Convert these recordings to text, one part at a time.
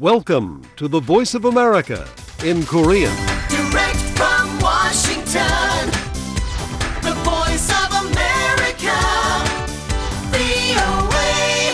Welcome to the Voice of America in Korean. Direct from Washington, the voice of America, VOA.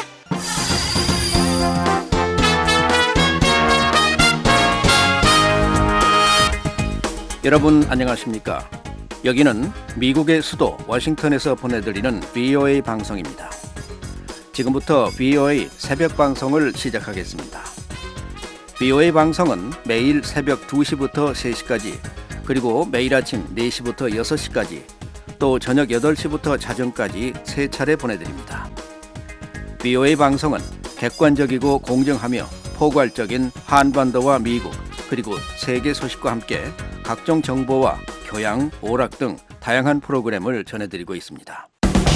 여러분 안녕하십니까? 여기는 미국의 수도 워싱턴에서 보내드리는 VOA 방송입니다. 지금부터 VOA 새벽 방송을 시작하겠습니다. VOA 방송은 매일 새벽 2시부터 3시까지, 그리고 매일 아침 4시부터 6시까지, 또 저녁 8시부터 자정까지 3차례 보내드립니다. VOA 방송은 객관적이고 공정하며 포괄적인 한반도와 미국, 그리고 세계 소식과 함께 각종 정보와 교양, 오락 등 다양한 프로그램을 전해드리고 있습니다.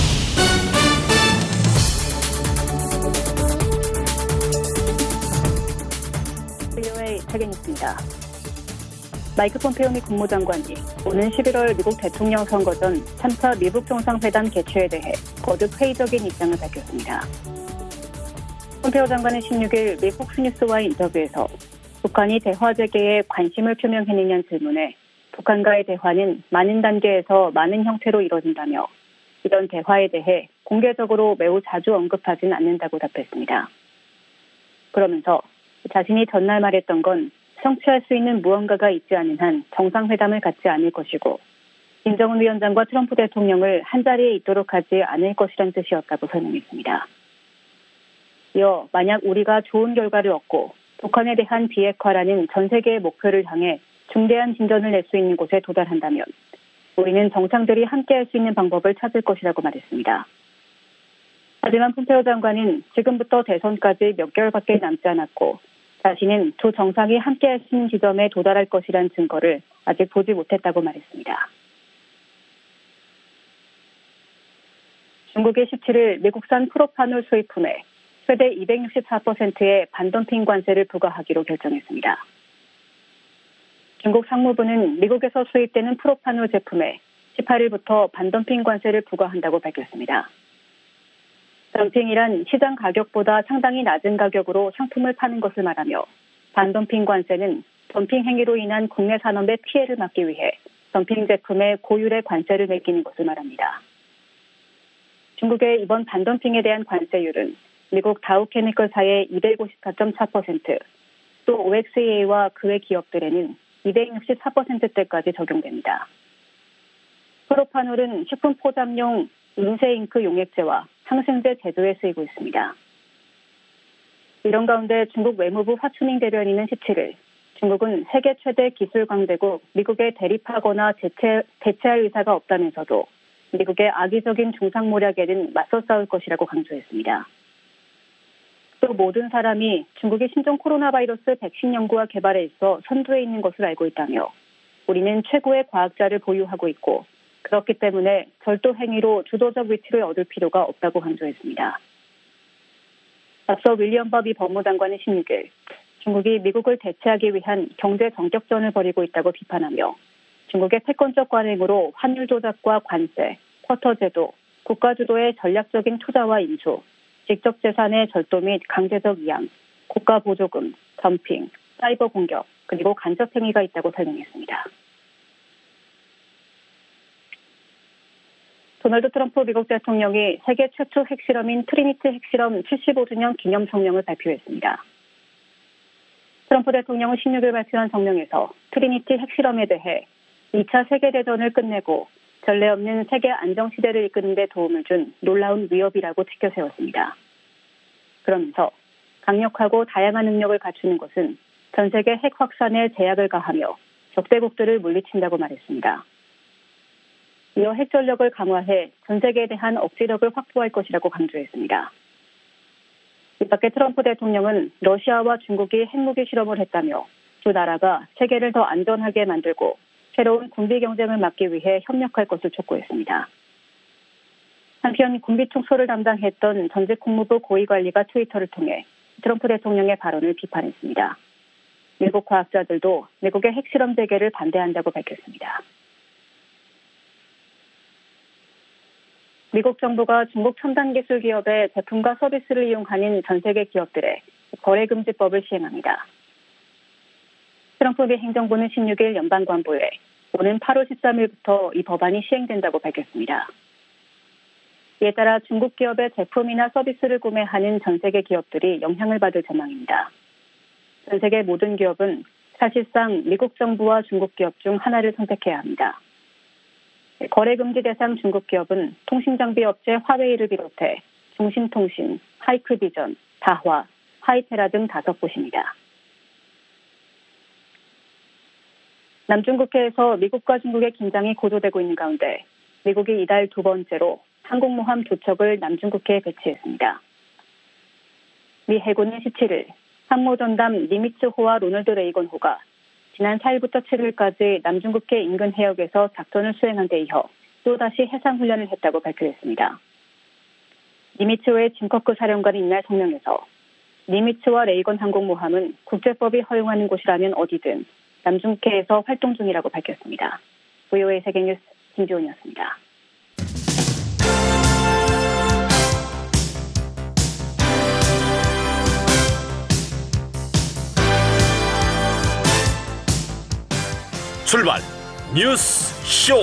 VOA 최경희입니다. 마이크 폼페오 미 국무장관이 오는 11월 미국 대통령 선거 전 3차 미북 정상회담 개최에 대해 거듭 회의적인 입장을 밝혔습니다. 폼페오 장관은 16일 미 폭스뉴스와의 인터뷰에서 북한이 대화 재개에 관심을 표명했느냐는 질문에 북한과의 대화는 많은 단계에서 많은 형태로 이뤄진다며 이런 대화에 대해 공개적으로 매우 자주 언급하진 않는다고 답했습니다. 그러면서 자신이 전날 말했던 건 성취할 수 있는 무언가가 있지 않은 한 정상회담을 갖지 않을 것이고 김정은 위원장과 트럼프 대통령을 한자리에 있도록 하지 않을 것이란 뜻이었다고 설명했습니다. 이어 만약 우리가 좋은 결과를 얻고 북한에 대한 비핵화라는 전 세계의 목표를 향해 중대한 진전을 낼 수 있는 곳에 도달한다면 우리는 정상들이 함께할 수 있는 방법을 찾을 것이라고 말했습니다. 하지만 폼페오 장관은 지금부터 대선까지 몇 개월밖에 남지 않았고 자신은 두 정상이 함께할 수 있는 지점에 도달할 것이라는 증거를 아직 보지 못했다고 말했습니다. 중국이 17일 미국산 프로파놀 수입품에 최대 264%의 반덤핑 관세를 부과하기로 결정했습니다. 중국 상무부는 미국에서 수입되는 프로파놀 제품에 18일부터 반덤핑 관세를 부과한다고 밝혔습니다. 덤핑이란 시장 가격보다 상당히 낮은 가격으로 상품을 파는 것을 말하며 반덤핑 관세는 덤핑 행위로 인한 국내 산업의 피해를 막기 위해 덤핑 제품에 고율의 관세를 매기는 것을 말합니다. 중국의 이번 반덤핑에 대한 관세율은 미국 다우케미컬사의 254.4%, 또 OXEA와 그의 기업들에는 264%대까지 적용됩니다. 프로파놀은 식품 포장용 인쇄잉크 용액제와 항생제 제조에 쓰이고 있습니다. 이런 가운데 중국 외무부 화춘잉 대변인은 17일 중국은 세계 최대 기술 강대국 미국에 대립하거나 대체할 의사가 없다면서도 미국의 악의적인 중상모략에는 맞서 싸울 것이라고 강조했습니다. 또 모든 사람이 중국의 신종 코로나 바이러스 백신 연구와 개발에 있어 선두에 있는 것을 알고 있다며 우리는 최고의 과학자를 보유하고 있고 그렇기 때문에 절도 행위로 주도적 위치를 얻을 필요가 없다고 강조했습니다. 앞서 윌리엄 버비 법무장관은 16일 중국이 미국을 대체하기 위한 경제 정격전을 벌이고 있다고 비판하며 중국의 패권적 관행으로 환율 조작과 관세, 쿼터 제도, 국가 주도의 전략적인 투자와 인수, 직접 재산의 절도 및 강제적 이양, 국가 보조금, 덤핑, 사이버 공격, 그리고 간접 행위가 있다고 설명했습니다. 도널드 트럼프 미국 대통령이 세계 최초 핵실험인 트리니티 핵실험 75주년 기념 성명을 발표했습니다. 트럼프 대통령은 16일 발표한 성명에서 트리니티 핵실험에 대해 2차 세계대전을 끝내고 전례 없는 세계 안정시대를 이끄는 데 도움을 준 놀라운 위협이라고 지켜 세웠습니다. 그러면서 강력하고 다양한 능력을 갖추는 것은 전 세계 핵 확산에 제약을 가하며 적대국들을 물리친다고 말했습니다. 이어 핵 전력을 강화해 전 세계에 대한 억지력을 확보할 것이라고 강조했습니다. 이 밖에 트럼프 대통령은 러시아와 중국이 핵무기 실험을 했다며 두 나라가 세계를 더 안전하게 만들고 새로운 군비 경쟁을 막기 위해 협력할 것을 촉구했습니다. 한편 군비 축소를 담당했던 전직 국무부 고위관리가 트위터를 통해 트럼프 대통령의 발언을 비판했습니다. 미국 과학자들도 미국의 핵실험 재개를 반대한다고 밝혔습니다. 미국 정부가 중국 첨단 기술 기업의 제품과 서비스를 이용하는 전 세계 기업들에 거래금지법을 시행합니다. 트럼프 미 행정부는 16일 연방관보에 오는 8월 13일부터 이 법안이 시행된다고 밝혔습니다. 이에 따라 중국 기업의 제품이나 서비스를 구매하는 전 세계 기업들이 영향을 받을 전망입니다. 전 세계 모든 기업은 사실상 미국 정부와 중국 기업 중 하나를 선택해야 합니다. 거래금지 대상 중국 기업은 통신장비 업체 화웨이를 비롯해 중심통신, 하이크비전, 다화, 하이테라 등 5곳입니다. 남중국해에서 미국과 중국의 긴장이 고조되고 있는 가운데 미국이 이달 2번째로 항공모함 2척을 남중국해에 배치했습니다. 미 해군은 17일 항모전담 니미츠호와 로널드 레이건호가 지난 4일부터 7일까지 남중국해 인근 해역에서 작전을 수행한 데 이어 또다시 해상훈련을 했다고 발표했습니다. 니미츠호의 짐커크 사령관이 이날 성명에서 니미츠와 레이건 항공모함은 국제법이 허용하는 곳이라면 어디든 남중국해에서 활동 중이라고 밝혔습니다. VOA 세계뉴스 김지훈이었습니다. 출발 뉴스 쇼.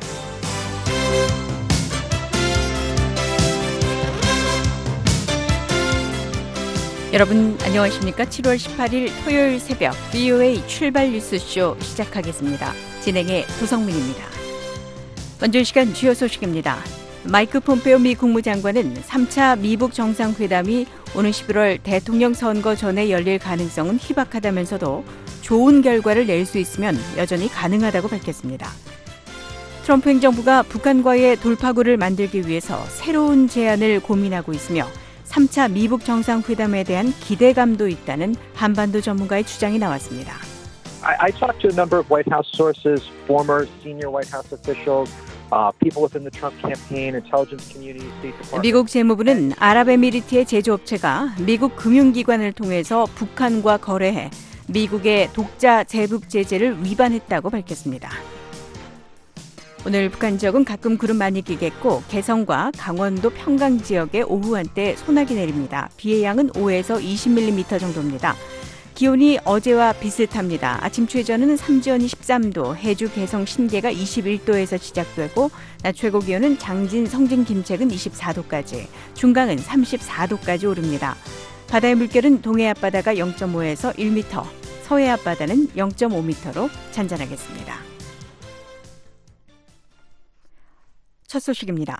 여러분 안녕하십니까? 7월 18일 토요일 새벽 VOA 출발 뉴스쇼 시작하겠습니다. 진행의 도성민입니다. 먼저 이 시간 주요 소식입니다. 마이크 폼페오 미 국무장관은 3차 미북 정상회담이 오는 11월 대통령 선거 전에 열릴 가능성은 희박하다면서도 좋은 결과를 낼 수 있으면 여전히 가능하다고 밝혔습니다. 트럼프 행정부가 북한과의 돌파구를 만들기 위해서 새로운 제안을 고민하고 있으며 3차 미북 정상회담에 대한 기대감도 있다는 한반도 전문가의 주장이 나왔습니다. I talked to a number of White House sources, former senior White House officials, people within the Trump campaign, intelligence community, State Department. 미국 재무부는 아랍에미리트의 제조업체가 미국 금융기관을 통해서 북한과 거래해 미국의 독자 제북 제재를 위반했다고 밝혔습니다. 오늘 북한 지역은 가끔 구름 많이 끼겠고 개성과 강원도 평강 지역에 오후 한때 소나기 내립니다. 비의 양은 5에서 20mm 정도입니다. 기온이 어제와 비슷합니다. 아침 최저는 삼지연이 13도, 해주 개성 신계가 21도에서 시작되고 낮 최고 기온은 장진 성진 김책은 24도까지, 중강은 34도까지 오릅니다. 바다의 물결은 동해 앞바다가 0.5에서 1m, 서해 앞바다는 0.5m로 잔잔하겠습니다. 첫 소식입니다.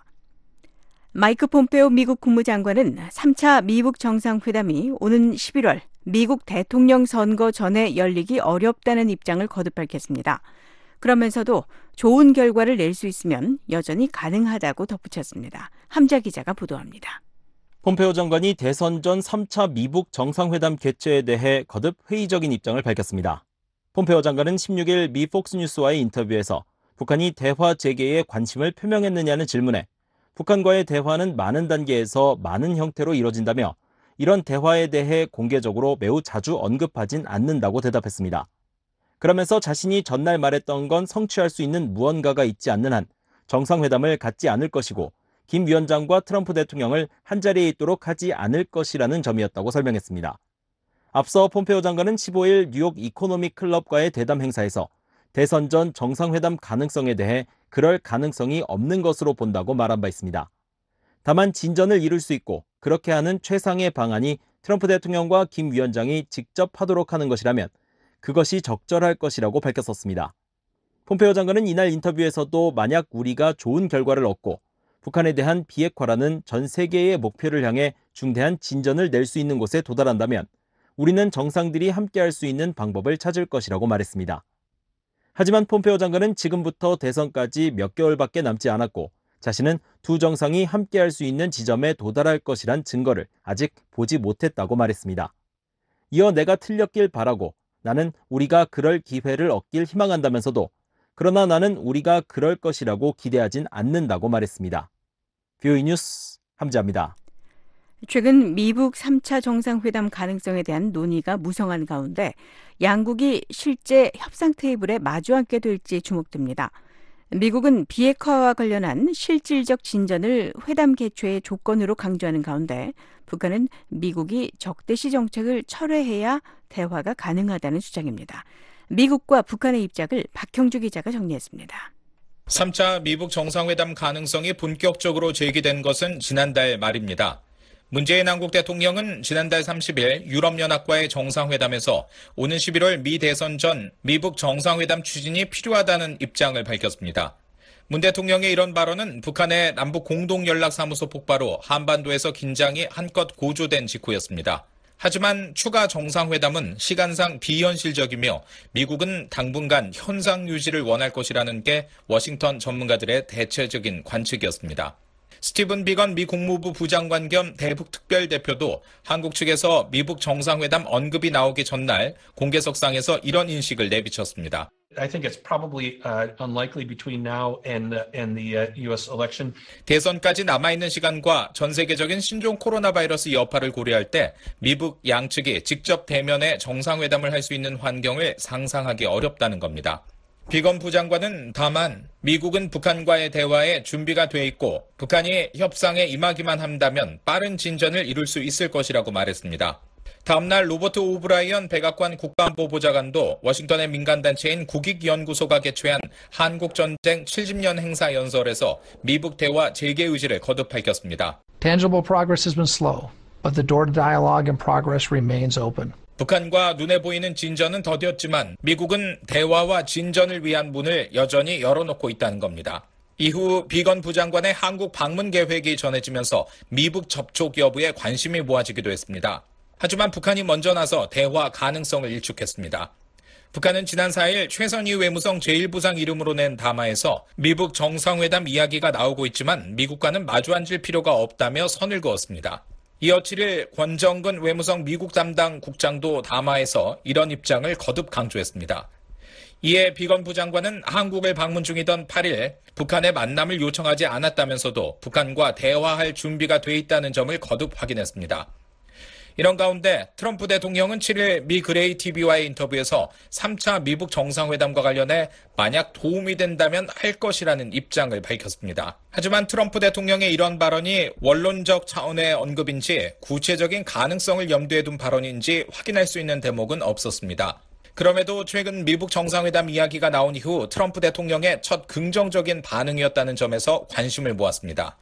마이크 폼페오 미국 국무장관은 3차 미북 정상회담이 오는 11월 미국 대통령 선거 전에 열리기 어렵다는 입장을 거듭 밝혔습니다. 그러면서도 좋은 결과를 낼 수 있으면 여전히 가능하다고 덧붙였습니다. 함자 기자가 보도합니다. 폼페오 장관이 대선 전 3차 미북 정상회담 개최에 대해 거듭 회의적인 입장을 밝혔습니다. 폼페오 장관은 16일 미 폭스뉴스와의 인터뷰에서 북한이 대화 재개에 관심을 표명했느냐는 질문에 북한과의 대화는 많은 단계에서 많은 형태로 이뤄진다며 이런 대화에 대해 공개적으로 매우 자주 언급하진 않는다고 대답했습니다. 그러면서 자신이 전날 말했던 건 성취할 수 있는 무언가가 있지 않는 한 정상회담을 갖지 않을 것이고 김 위원장과 트럼프 대통령을 한자리에 있도록 하지 않을 것이라는 점이었다고 설명했습니다. 앞서 폼페오 장관은 15일 뉴욕 이코노믹 클럽과의 대담 행사에서 대선 전 정상회담 가능성에 대해 그럴 가능성이 없는 것으로 본다고 말한 바 있습니다. 다만 진전을 이룰 수 있고 그렇게 하는 최상의 방안이 트럼프 대통령과 김 위원장이 직접 하도록 하는 것이라면 그것이 적절할 것이라고 밝혔었습니다. 폼페오 장관은 이날 인터뷰에서도 만약 우리가 좋은 결과를 얻고 북한에 대한 비핵화라는 전 세계의 목표를 향해 중대한 진전을 낼 수 있는 곳에 도달한다면 우리는 정상들이 함께할 수 있는 방법을 찾을 것이라고 말했습니다. 하지만 폼페오 장관은 지금부터 대선까지 몇 개월밖에 남지 않았고 자신은 두 정상이 함께할 수 있는 지점에 도달할 것이란 증거를 아직 보지 못했다고 말했습니다. 이어 내가 틀렸길 바라고 나는 우리가 그럴 기회를 얻길 희망한다면서도 그러나 나는 우리가 그럴 것이라고 기대하진 않는다고 말했습니다. VOA 뉴스 함자입니다. 최근 미북 3차 정상회담 가능성에 대한 논의가 무성한 가운데 양국이 실제 협상 테이블에 마주 앉게 될지 주목됩니다. 미국은 비핵화와 관련한 실질적 진전을 회담 개최의 조건으로 강조하는 가운데 북한은 미국이 적대시 정책을 철회해야 대화가 가능하다는 주장입니다. 미국과 북한의 입장을 박형주 기자가 정리했습니다. 3차 미북 정상회담 가능성이 본격적으로 제기된 것은 지난달 말입니다. 문재인 한국 대통령은 지난달 30일 유럽연합과의 정상회담에서 오는 11월 미 대선 전 미북 정상회담 추진이 필요하다는 입장을 밝혔습니다. 문 대통령의 이런 발언은 북한의 남북 공동연락사무소 폭파로 한반도에서 긴장이 한껏 고조된 직후였습니다. 하지만 추가 정상회담은 시간상 비현실적이며 미국은 당분간 현상 유지를 원할 것이라는 게 워싱턴 전문가들의 대체적인 관측이었습니다. 스티븐 비건 미 국무부 부장관 겸 대북 특별대표도 한국 측에서 미북 정상회담 언급이 나오기 전날 공개석상에서 이런 인식을 내비쳤습니다. I think it's probably unlikely between now and the U.S. election. 대선까지 남아있는 시간과 전 세계적인 신종 코로나 바이러스 여파를 고려할 때 미북 양측이 직접 대면에 정상회담을 할 수 있는 환경을 상상하기 어렵다는 겁니다. 비건 부장관은 다만 미국은 북한과의 대화에 준비가 돼 있고 북한이 협상에 임하기만 한다면 빠른 진전을 이룰 수 있을 것이라고 말했습니다. 다음날 로버트 오브라이언 백악관 국가안보보좌관도 워싱턴의 민간단체인 국익연구소가 개최한 한국전쟁 70년 행사 연설에서 미북 대화 재개 의지를 거듭 밝혔습니다. Tangible progress has been slow, but the door to dialogue and progress remains open. 북한과 눈에 보이는 진전은 더뎠지만 미국은 대화와 진전을 위한 문을 여전히 열어놓고 있다는 겁니다. 이후 비건 부장관의 한국 방문 계획이 전해지면서 미북 접촉 여부에 관심이 모아지기도 했습니다. 하지만 북한이 먼저 나서 대화 가능성을 일축했습니다. 북한은 지난 4일 최선희 외무성 제1부상 이름으로 낸 담화에서 미북 정상회담 이야기가 나오고 있지만 미국과는 마주 앉을 필요가 없다며 선을 그었습니다. 이어 7일 권정근 외무성 미국 담당 국장도 담화에서 이런 입장을 거듭 강조했습니다. 이에 비건 부장관은 한국을 방문 중이던 8일 북한의 만남을 요청하지 않았다면서도 북한과 대화할 준비가 돼 있다는 점을 거듭 확인했습니다. 이런 가운데 트럼프 대통령은 7일 미 그레이 TV와의 인터뷰에서 3차 미북 정상회담과 관련해 만약 도움이 된다면 할 것이라는 입장을 밝혔습니다. 하지만 트럼프 대통령의 이런 발언이 원론적 차원의 언급인지 구체적인 가능성을 염두에 둔 발언인지 확인할 수 있는 대목은 없었습니다. 그럼에도 최근 미북 정상회담 이야기가 나온 이후 트럼프 대통령의 첫 긍정적인 반응이었다는 점에서 관심을 모았습니다.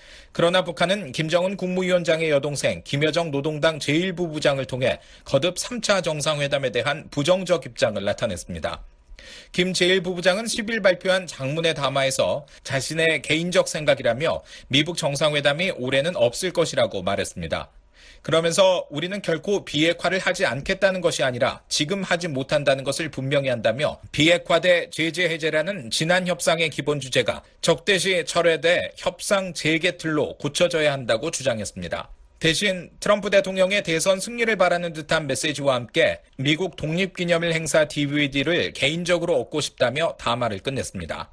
그러나 북한은 김정은 국무위원장의 여동생 김여정 노동당 제1부부장을 통해 거듭 3차 정상회담에 대한 부정적 입장을 나타냈습니다. 김 제1부부장은 10일 발표한 장문의 담화에서 자신의 개인적 생각이라며 미북 정상회담이 올해는 없을 것이라고 말했습니다. 그러면서 우리는 결코 비핵화를 하지 않겠다는 것이 아니라 지금 하지 못한다는 것을 분명히 한다며 비핵화 대 제재 해제라는 지난 협상의 기본 주제가 적대시 철회돼 협상 재개 틀로 고쳐져야 한다고 주장했습니다. 대신 트럼프 대통령의 대선 승리를 바라는 듯한 메시지와 함께 미국 독립기념일 행사 DVD를 개인적으로 얻고 싶다며 담화를 끝냈습니다.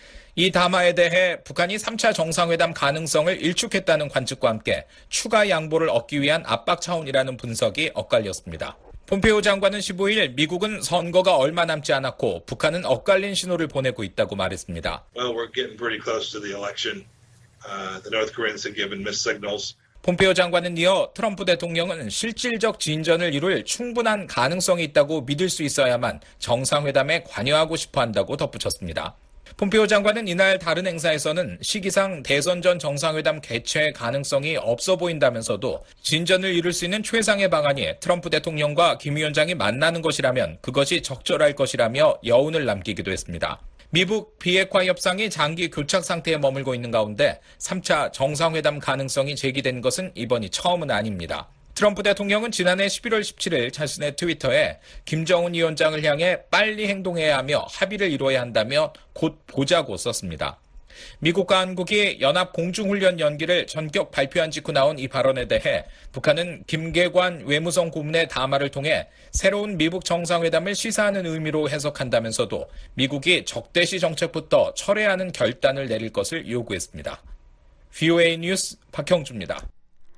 이 담화에 대해 북한이 3차 정상회담 가능성을 일축했다는 관측과 함께 추가 양보를 얻기 위한 압박 차원이라는 분석이 엇갈렸습니다. 폼페이오 장관은 15일 미국은 선거가 얼마 남지 않았고 북한은 엇갈린 신호를 보내고 있다고 말했습니다. Well, we're getting pretty close to the election. The North Koreans have given missed signals. 폼페이오 장관은 이어 트럼프 대통령은 실질적 진전을 이룰 충분한 가능성이 있다고 믿을 수 있어야만 정상회담에 관여하고 싶어 한다고 덧붙였습니다. 폼페이오 장관은 이날 다른 행사에서는 시기상 대선 전 정상회담 개최 가능성이 없어 보인다면서도 진전을 이룰 수 있는 최상의 방안이 트럼프 대통령과 김 위원장이 만나는 것이라면 그것이 적절할 것이라며 여운을 남기기도 했습니다. 미북 비핵화 협상이 장기 교착 상태에 머물고 있는 가운데 3차 정상회담 가능성이 제기된 것은 이번이 처음은 아닙니다. 트럼프 대통령은 지난해 11월 17일 자신의 트위터에 김정은 위원장을 향해 빨리 행동해야 하며 합의를 이뤄야 한다며 곧 보자고 썼습니다. 미국과 한국이 연합 공중훈련 연기를 전격 발표한 직후 나온 이 발언에 대해 북한은 김계관 외무성 고문의 담화를 통해 새로운 미북 정상회담을 시사하는 의미로 해석한다면서도 미국이 적대시 정책부터 철회하는 결단을 내릴 것을 요구했습니다. VOA 뉴스 박형주입니다.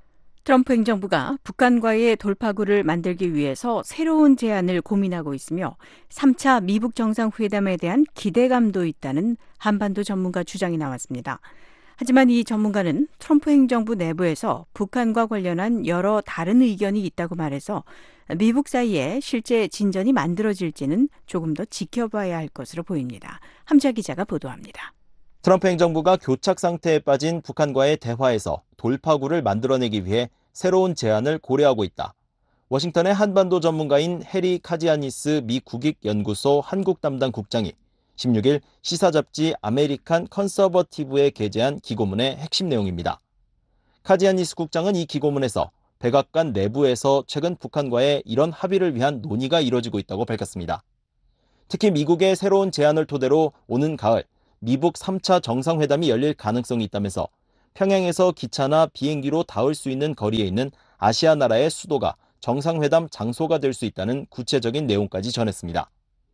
트럼프 행정부가 북한과의 돌파구를 만들기 위해서 새로운 제안을 고민하고 있으며 3차 미북 정상회담에 대한 기대감도 있다는 한반도 전문가 주장이 나왔습니다. 하지만 이 전문가는 트럼프 행정부 내부에서 북한과 관련한 여러 다른 의견이 있다고 말해서 미북 사이에 실제 진전이 만들어질지는 조금 더 지켜봐야 할 것으로 보입니다. 함자 기자가 보도합니다. 트럼프 행정부가 교착 상태에 빠진 북한과의 대화에서 돌파구를 만들어내기 위해 새로운 제안을 고려하고 있다. 워싱턴의 한반도 전문가인 해리 카지아니스 미 국익연구소 한국 담당 국장이 16일 시사 잡지 아메리칸 컨서버티브에 게재한 기고문의 핵심 내용입니다. 카지아니스 국장은 이 기고문에서 백악관 내부에서 최근 북한과의 이런 합의를 위한 논의가 이뤄지고 있다고 밝혔습니다. 특히 미국의 새로운 제안을 토대로 오는 가을 미북 3차 정상회담이 열릴 가능성이 있다면서 평양에서 기차나 비행기로 닿을 수 있는 거리에 있는 아시아 나라의 수도가 정상회담 장소가 될 수 있다는 구체적인 내용까지 전했습니다.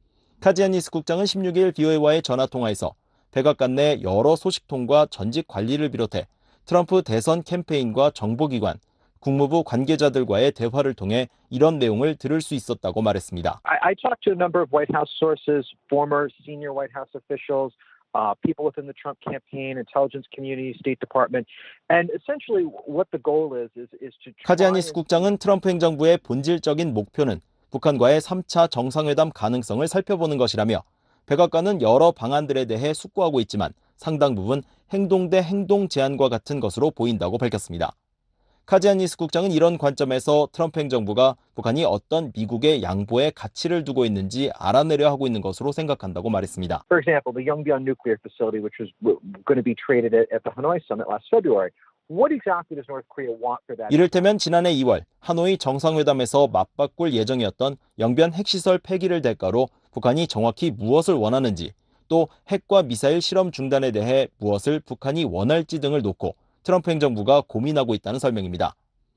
카지아니스 국장은 16일 VOA와의 전화통화에서 백악관 내 여러 소식통과 전직 관리를 비롯해 트럼프 대선 캠페인과 정보기관, 국무부 관계자들과의 대화를 통해 이런 내용을 들을 수 있었다고 말했습니다. I talked to a number of White House sources, former senior White House officials, people within the Trump campaign, intelligence community, State Department, and essentially what the goal is to 카지아니스 국장은 트럼프 행정부의 본질적인 목표는 북한과의 3차 정상회담 가능성을 살펴보는 것이라며 백악관은 여러 방안들에 대해 숙고하고 있지만 상당 부분 행동 대 행동 제안과 같은 것으로 보인다고 밝혔습니다. 카지아니스 국장은 이런 관점에서 트럼프 행정부가 북한이 어떤 미국의 양보에 가치를 두고 있는지 알아내려 하고 있는 것으로 생각한다고 말했습니다. For example, the Yongbyon nuclear facility, which was going to be traded at the Hanoi summit last February. What exactly does North Korea want for that? 이를테면 지난해 2월 하노이 정상회담에서 맞바꿀 예정이었던 영변 핵시설 폐기를 대가로 북한이 정확히 무엇을 원하는지, 또 핵과 미사일 실험 중단에 대해 무엇을 북한이 원할지 등을 놓고 트럼프 행정부가 고민하고 있다는 설명입니다.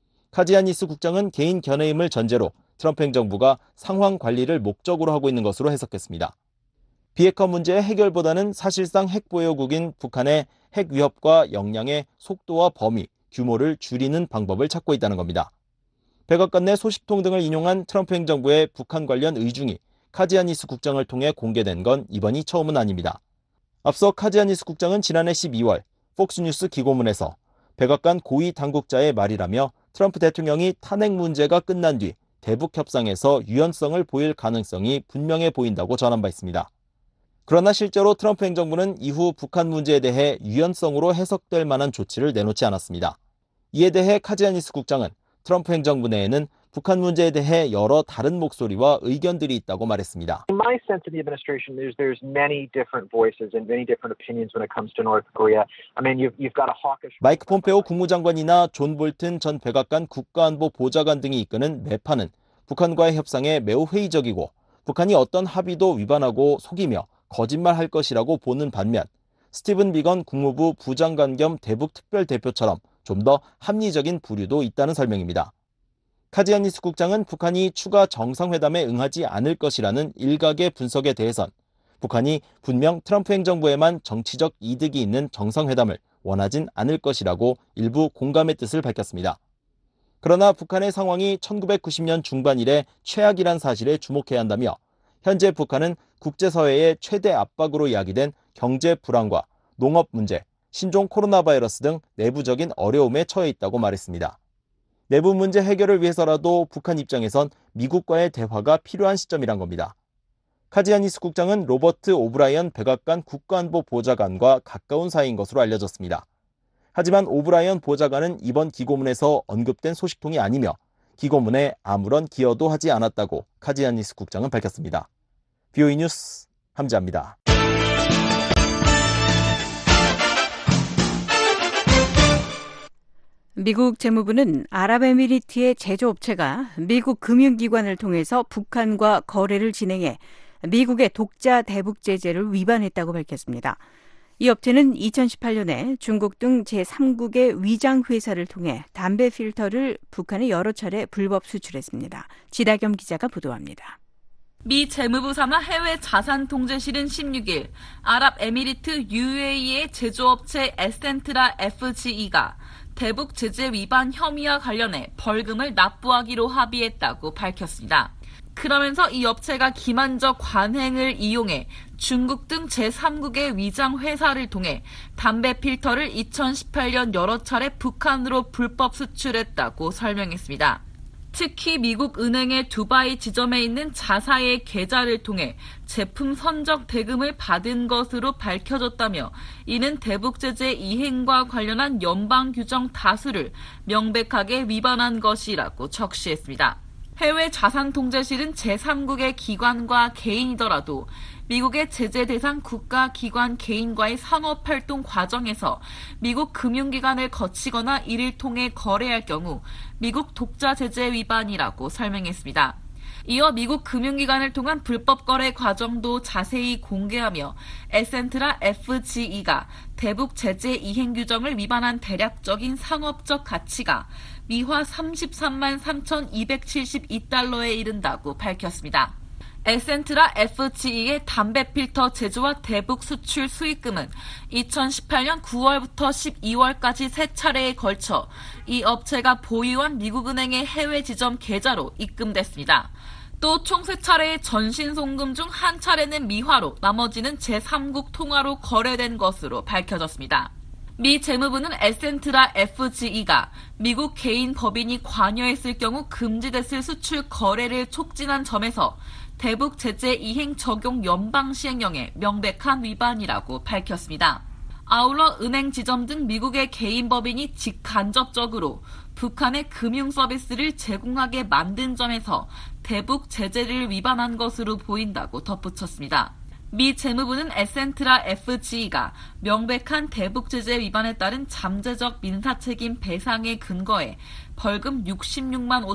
카지아니스 국장은 개인 견해임을 전제로 트럼프 행정부가 상황 관리를 목적으로 하고 있는 것으로 해석했습니다. 비핵화 문제의 해결보다는 사실상 핵 보유국인 북한의 핵 위협과 역량의 속도와 범위, 규모를 줄이는 방법을 찾고 있다는 겁니다. 백악관 내 소식통 등을 인용한 트럼프 행정부의 북한 관련 의중이 카지아니스 국장을 통해 공개된 건 이번이 처음은 아닙니다. 앞서 카지아니스 국장은 지난해 12월 폭스뉴스 기고문에서 백악관 고위 당국자의 말이라며 트럼프 대통령이 탄핵 문제가 끝난 뒤 대북 협상에서 유연성을 보일 가능성이 분명해 보인다고 전한 바 있습니다. 그러나 실제로 트럼프 행정부는 이후 북한 문제에 대해 유연성으로 해석될 만한 조치를 내놓지 않았습니다. 이에 대해 카지아니스 국장은 트럼프 행정부 내에는 북한 문제에 대해 여러 다른 목소리와 의견들이 있다고 말했습니다. In my sense of the administration, there's many different voices and many different opinions when it comes to North Korea. I mean, you've got a hawkish. 마이크 폼페오 국무장관이나 존 볼튼 전 백악관 국가안보 보좌관 등이 이끄는 매파는 북한과의 협상에 매우 회의적이고 북한이 어떤 합의도 위반하고 속이며 거짓말할 것이라고 보는 반면 스티븐 비건 국무부 부장관 겸 대북 특별대표처럼 좀 더 합리적인 부류도 있다는 설명입니다. 카지아니스 국장은 북한이 추가 정상회담에 응하지 않을 것이라는 일각의 분석에 대해선 북한이 분명 트럼프 행정부에만 정치적 이득이 있는 정상회담을 원하진 않을 것이라고 일부 공감의 뜻을 밝혔습니다. 그러나 북한의 상황이 1990년 중반 이래 최악이란 사실에 주목해야 한다며 현재 북한은 국제사회의 최대 압박으로 야기된 경제 불안과 농업 문제, 신종 코로나 바이러스 등 내부적인 어려움에 처해 있다고 말했습니다. 내부 문제 해결을 위해서라도 북한 입장에선 미국과의 대화가 필요한 시점이란 겁니다. 카지아니스 국장은 로버트 오브라이언 백악관 국가안보 보좌관과 가까운 사이인 것으로 알려졌습니다. 하지만 오브라이언 보좌관은 이번 기고문에서 언급된 소식통이 아니며 기고문에 아무런 기여도 하지 않았다고 카지아니스 국장은 밝혔습니다. VOA 뉴스 함지아입니다. 미국 재무부는 아랍에미리트의 제조업체가 미국 금융기관을 통해서 북한과 거래를 진행해 미국의 독자 대북 제재를 위반했다고 밝혔습니다. 이 업체는 2018년에 중국 등 제3국의 위장 회사를 통해 담배 필터를 북한에 여러 차례 불법 수출했습니다. 지다겸 기자가 보도합니다. 미 재무부 산하 해외 자산 통제실은 16일 아랍에미리트 UAE의 제조업체 에센트라 FGE가 대북 제재 위반 혐의와 관련해 벌금을 납부하기로 합의했다고 밝혔습니다. 그러면서 이 업체가 기만적 관행을 이용해 중국 등 제3국의 위장 회사를 통해 담배 필터를 2018년 여러 차례 북한으로 불법 수출했다고 설명했습니다. 특히 미국 은행의 두바이 지점에 있는 자사의 계좌를 통해 제품 선적 대금을 받은 것으로 밝혀졌다며 이는 대북 제재 이행과 관련한 연방 규정 다수를 명백하게 위반한 것이라고 적시했습니다. 해외 자산 통제실은 제3국의 기관과 개인이더라도 미국의 제재 대상 국가, 기관, 개인과의 상업활동 과정에서 미국 금융기관을 거치거나 이를 통해 거래할 경우 미국 독자 제재 위반이라고 설명했습니다. 이어 미국 금융기관을 통한 불법 거래 과정도 자세히 공개하며 에센트라 FGE가 대북 제재 이행 규정을 위반한 대략적인 상업적 가치가 미화 33만 3,272달러에 이른다고 밝혔습니다. 에센트라 FGE의 담배 필터 제조와 대북 수출 수익금은 2018년 9월부터 12월까지 3차례에 걸쳐 이 업체가 보유한 미국은행의 해외 지점 계좌로 입금됐습니다. 또 총 3차례의 전신 송금 중 1차례는 미화로 나머지는 제3국 통화로 거래된 것으로 밝혀졌습니다. 미 재무부는 에센트라 FGE가 미국 개인 법인이 관여했을 경우 금지됐을 수출 거래를 촉진한 점에서 대북 제재 이행 적용 연방 시행령의 명백한 위반이라고 밝혔습니다. 아울러 은행 지점 등 미국의 개인 법인이 직간접적으로 북한의 금융 서비스를 제공하게 만든 점에서 대북 제재를 위반한 것으로 보인다고 덧붙였습니다. 미 재무부는 에센트라 FGE가 명백한 대북 제재 위반에 따른 잠재적 민사책임 배상에 근거해 벌금 66만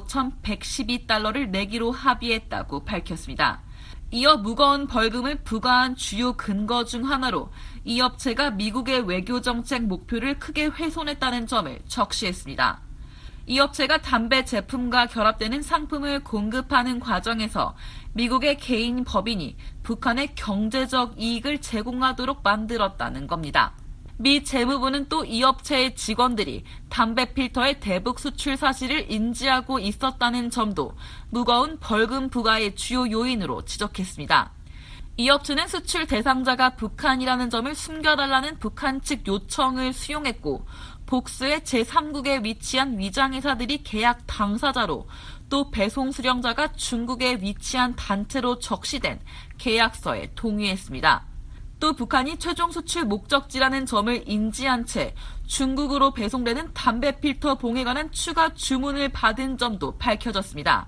5,112달러를 내기로 합의했다고 밝혔습니다. 이어 무거운 벌금을 부과한 주요 근거 중 하나로 이 업체가 미국의 외교정책 목표를 크게 훼손했다는 점을 적시했습니다. 이 업체가 담배 제품과 결합되는 상품을 공급하는 과정에서 미국의 개인 법인이 북한의 경제적 이익을 제공하도록 만들었다는 겁니다. 미 재무부는 또 이 업체의 직원들이 담배 필터의 대북 수출 사실을 인지하고 있었다는 점도 무거운 벌금 부과의 주요 요인으로 지적했습니다. 이 업체는 수출 대상자가 북한이라는 점을 숨겨달라는 북한 측 요청을 수용했고 복수의 제3국에 위치한 위장회사들이 계약 당사자로 또 배송 수령자가 중국에 위치한 단체로 적시된 계약서에 동의했습니다. 또 북한이 최종 수출 목적지라는 점을 인지한 채 중국으로 배송되는 담배 필터 봉에 관한 추가 주문을 받은 점도 밝혀졌습니다.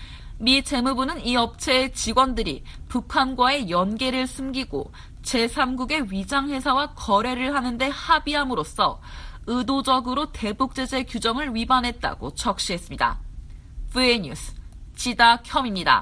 미 재무부는 이 업체의 직원들이 북한과의 연계를 숨기고 제3국의 위장회사와 거래를 하는데 합의함으로써 의도적으로 대북 제재 규정을 위반했다고 적시했습니다. VOA 뉴스 지다켬입니다.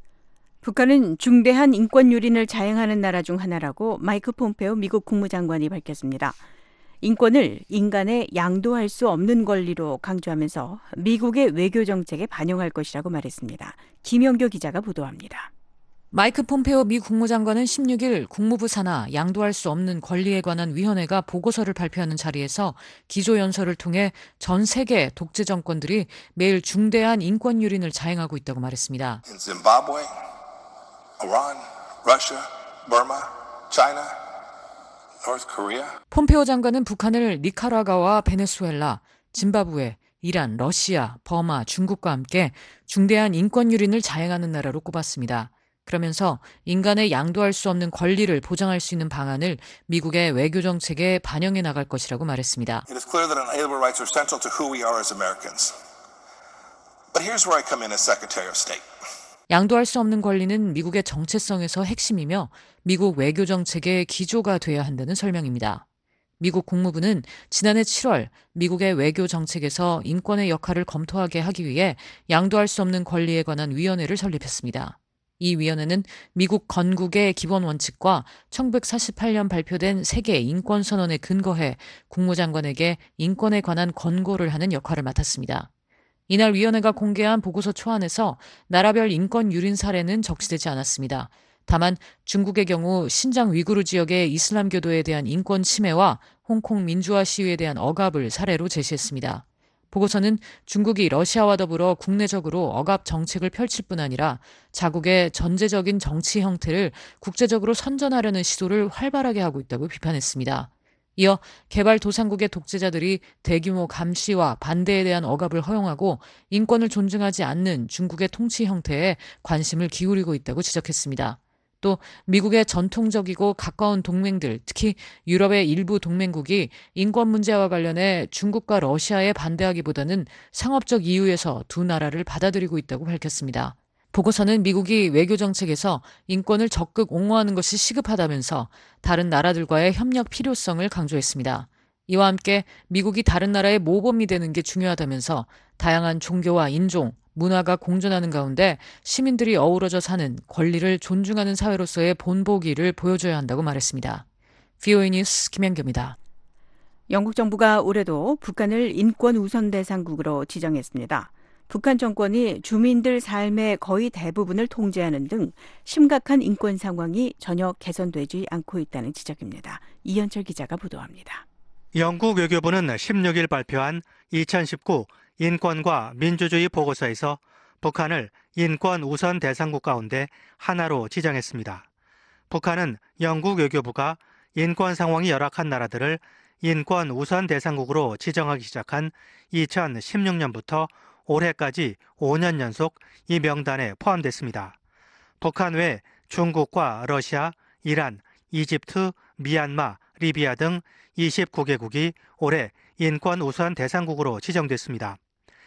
북한은 중대한 인권 유린을 자행하는 나라 중 하나라고 마이크 폼페오 미국 국무장관이 밝혔습니다. 인권을 인간의 양도할 수 없는 권리로 강조하면서 미국의 외교 정책에 반영할 것이라고 말했습니다. 김영교 기자가 보도합니다. 마이크 폼페오 미 국무장관은 16일 국무부 산하 양도할 수 없는 권리에 관한 위원회가 보고서를 발표하는 자리에서 기조연설을 통해 전 세계 독재 정권들이 매일 중대한 인권 유린을 자행하고 있다고 말했습니다. In Zimbabwe, Iran, Russia, Burma, China, North Korea. 폼페오 장관은 북한을 니카라과와 베네수엘라, 짐바브웨, 이란, 러시아, 버마, 중국과 함께 중대한 인권 유린을 자행하는 나라로 꼽았습니다. 그러면서 인간의 양도할 수 없는 권리를 보장할 수 있는 방안을 미국의 외교 정책에 반영해 나갈 것이라고 말했습니다. It is clear that unalienable rights are central to who we are as Americans. But here's where I come in as Secretary of State. 양도할 수 없는 권리는 미국의 정체성에서 핵심이며 미국 외교 정책의 기조가 돼야 한다는 설명입니다. 미국 국무부는 지난해 7월 미국의 외교 정책에서 인권의 역할을 검토하게 하기 위해 양도할 수 없는 권리에 관한 위원회를 설립했습니다. 이 위원회는 미국 건국의 기본 원칙과 1948년 발표된 세계 인권선언에 근거해 국무장관에게 인권에 관한 권고를 하는 역할을 맡았습니다. 이날 위원회가 공개한 보고서 초안에서 나라별 인권 유린 사례는 적시되지 않았습니다. 다만 중국의 경우 신장 위구르 지역의 이슬람교도에 대한 인권 침해와 홍콩 민주화 시위에 대한 억압을 사례로 제시했습니다. 보고서는 중국이 러시아와 더불어 국내적으로 억압 정책을 펼칠 뿐 아니라 자국의 전제적인 정치 형태를 국제적으로 선전하려는 시도를 활발하게 하고 있다고 비판했습니다. 이어 개발도상국의 독재자들이 대규모 감시와 반대에 대한 억압을 허용하고 인권을 존중하지 않는 중국의 통치 형태에 관심을 기울이고 있다고 지적했습니다. 또 미국의 전통적이고 가까운 동맹들, 특히 유럽의 일부 동맹국이 인권 문제와 관련해 중국과 러시아에 반대하기보다는 상업적 이유에서 두 나라를 받아들이고 있다고 밝혔습니다. 보고서는 미국이 외교 정책에서 인권을 적극 옹호하는 것이 시급하다면서 다른 나라들과의 협력 필요성을 강조했습니다. 이와 함께 미국이 다른 나라의 모범이 되는 게 중요하다면서 다양한 종교와 인종, 문화가 공존하는 가운데 시민들이 어우러져 사는 권리를 존중하는 사회로서의 본보기를 보여줘야 한다고 말했습니다. VOA 뉴스 김현규입니다. 영국 정부가 올해도 북한을 인권 우선 대상국으로 지정했습니다. 북한 정권이 주민들 삶의 거의 대부분을 통제하는 등 심각한 인권 상황이 전혀 개선되지 않고 있다는 지적입니다. 이현철 기자가 보도합니다. 영국 외교부는 16일 발표한 2019 인권과 민주주의 보고서에서 북한을 인권 우선 대상국 가운데 하나로 지정했습니다. 북한은 영국 외교부가 인권 상황이 열악한 나라들을 인권 우선 대상국으로 지정하기 시작한 2016년부터 올해까지 5년 연속 이 명단에 포함됐습니다. 북한 외 중국과 러시아, 이란, 이집트, 미얀마, 리비아 등 29개국이 올해 인권 우선 대상국으로 지정됐습니다.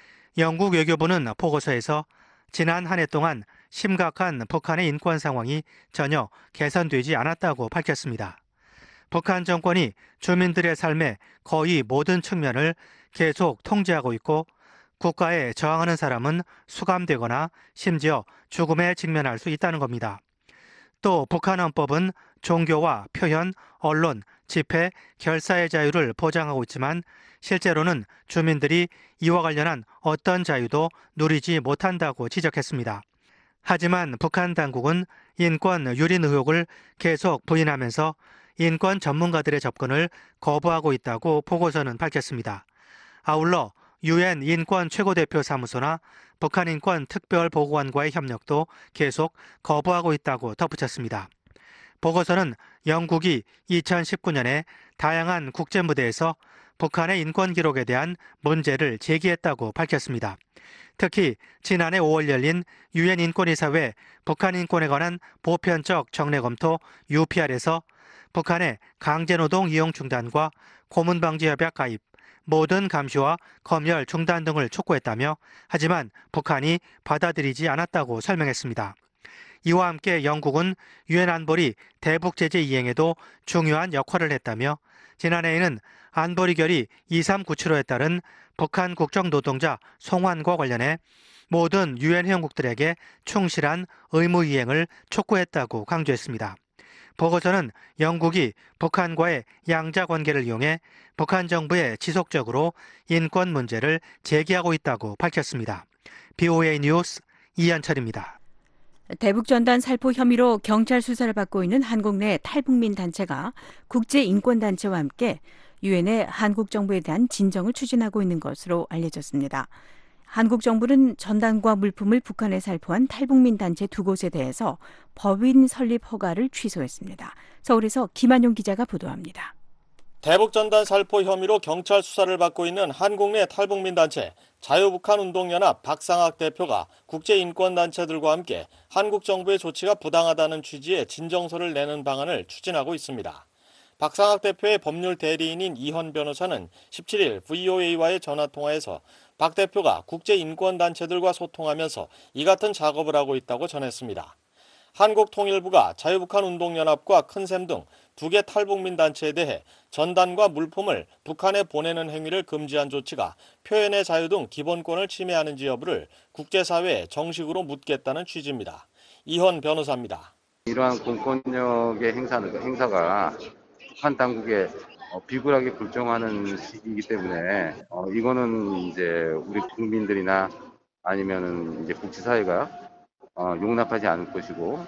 영국 외교부는 보고서에서 지난 한 해 동안 심각한 북한의 인권 상황이 전혀 개선되지 않았다고 밝혔습니다. 북한 정권이 주민들의 삶의 거의 모든 측면을 계속 통제하고 있고 국가에 저항하는 사람은 수감되거나 심지어 죽음에 직면할 수 있다는 겁니다. 또 북한 헌법은 종교와 표현, 언론, 집회, 결사의 자유를 보장하고 있지만 실제로는 주민들이 이와 관련한 어떤 자유도 누리지 못한다고 지적했습니다. 하지만 북한 당국은 인권 유린 의혹을 계속 부인하면서 인권 전문가들의 접근을 거부하고 있다고 보고서는 밝혔습니다. 아울러 유엔 인권 최고대표 사무소나 북한 인권 특별보고관과의 협력도 계속 거부하고 있다고 덧붙였습니다. 보고서는 영국이 2019년에 다양한 국제 무대에서 북한의 인권 기록에 대한 문제를 제기했다고 밝혔습니다. 특히 지난해 5월 열린 유엔 인권이사회 북한 인권에 관한 보편적 정례 검토 UPR에서 북한의 강제노동 이용 중단과 고문방지협약 가입, 모든 감시와 검열 중단 등을 촉구했다며 하지만 북한이 받아들이지 않았다고 설명했습니다. 이와 함께 영국은 유엔 안보리 대북 제재 이행에도 중요한 역할을 했다며 지난해에는 안보리 결의 2397호에 따른 북한 국정노동자 송환과 관련해 모든 유엔 회원국들에게 충실한 의무 이행을 촉구했다고 강조했습니다. 보고서는 영국이 북한과의 양자 관계를 이용해 북한 정부에 지속적으로 인권 문제를 제기하고 있다고 밝혔습니다. BOA 뉴스 이현철입니다. 대북전단 살포 혐의로 경찰 수사를 받고 있는 한국 내 탈북민 단체가 국제인권단체와 함께 유엔의 한국 정부에 대한 진정을 추진하고 있는 것으로 알려졌습니다. 한국 정부는 전단과 물품을 북한에 살포한 탈북민 단체 두 곳에 대해서 법인 설립 허가를 취소했습니다. 서울에서 김한용 기자가 보도합니다. 대북전단 살포 혐의로 경찰 수사를 받고 있는 한국 내 탈북민 단체 자유북한운동연합 박상학 대표가 국제인권단체들과 함께 한국 정부의 조치가 부당하다는 취지의 진정서를 내는 방안을 추진하고 있습니다. 박상학 대표의 법률 대리인인 이현 변호사는 17일 VOA와의 전화통화에서 박 대표가 국제인권단체들과 소통하면서 이 같은 작업을 하고 있다고 전했습니다. 한국통일부가 자유북한운동연합과 큰샘 등 두 개 탈북민 단체에 대해 전단과 물품을 북한에 보내는 행위를 금지한 조치가 표현의 자유 등 기본권을 침해하는지 여부를 국제사회에 정식으로 묻겠다는 취지입니다. 이현 변호사입니다. 이러한 공권력의 행사가 북한 당국에 비굴하게 불정하는 시기이기 때문에 이거는 이제 우리 국민들이나 아니면은 이제 국제사회가 용납하지 않을 것이고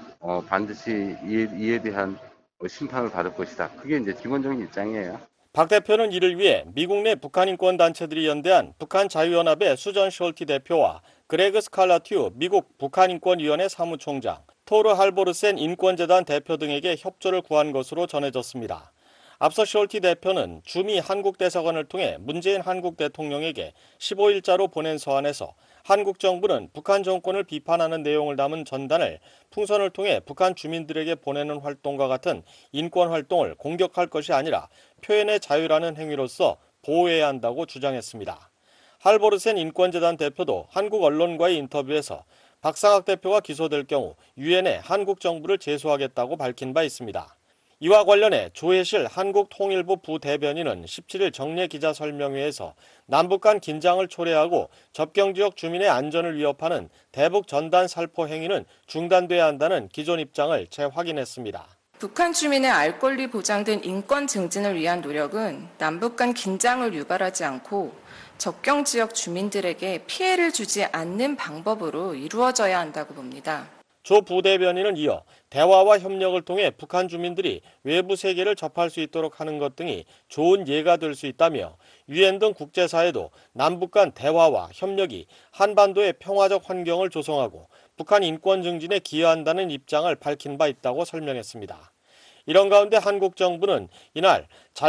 반드시 이에 대한 심판을 받을 것이다. 그게 이제 기본적인 입장이에요. 박 대표는 이를 위해 미국 내 북한 인권 단체들이 연대한 북한 자유연합의 수전 숄티 대표와 그레그 스칼라튜 미국 북한인권위원회 사무총장, 토르 할보르센 인권재단 대표 등에게 협조를 구한 것으로 전해졌습니다. 앞서 숄티 대표는 주미 한국대사관을 통해 문재인 한국 대통령에게 15일자로 보낸 서한에서 한국 정부는 북한 정권을 비판하는 내용을 담은 전단을 풍선을 통해 북한 주민들에게 보내는 활동과 같은 인권 활동을 공격할 것이 아니라 표현의 자유라는 행위로서 보호해야 한다고 주장했습니다. 할보르센 인권재단 대표도 한국 언론과의 인터뷰에서 박상학 대표가 기소될 경우 유엔에 한국 정부를 제소하겠다고 밝힌 바 있습니다. 이와 관련해 조혜실 한국통일부 부대변인은 17일 정례 기자 설명회에서 남북 간 긴장을 초래하고 접경지역 주민의 안전을 위협하는 대북 전단 살포 행위는 중단돼야 한다는 기존 입장을 재확인했습니다. 북한 주민의 알 권리 보장 등 인권 증진을 위한 노력은 남북 간 긴장을 유발하지 않고 접경 지역 주민들에게 피해를 주지 않는 방법으로 이루어져야 한다고 봅니다. 조 부대변인은 이어 대화와 협력을 통해 북한 주민들이 외부 세계를 접할 수 있도록 하는 것 등이 좋은 예가 될 수 있다며 유엔 등 국제사회도 남북 간 대화와 협력이 한반도의 평화적 환경을 조성하고 북한 인권 증진에 기여한다는 입장을 밝힌 바 있다고 설명했습니다. 이런 가운데 한국 정부는 이날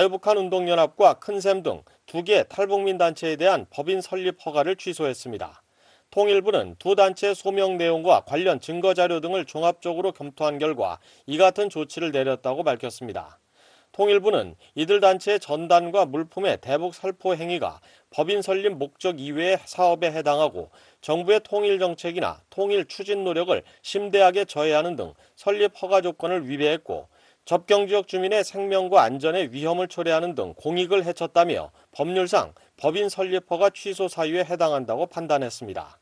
자유북한운동연합과 큰샘 등 2개 탈북민 단체에 대한 법인 설립 허가를 취소했습니다. 통일부는 두 단체의 소명 내용과 관련 증거자료 등을 종합적으로 검토한 결과 이 같은 조치를 내렸다고 밝혔습니다. 통일부는 이들 단체의 전단과 물품의 대북 살포 행위가 법인 설립 목적 이외의 사업에 해당하고 정부의 통일 정책이나 통일 추진 노력을 심대하게 저해하는 등 설립 허가 조건을 위배했고 접경지역 주민의 생명과 안전에 위험을 초래하는 등 공익을 해쳤다며 법률상 법인 설립 허가 취소 사유에 해당한다고 판단했습니다.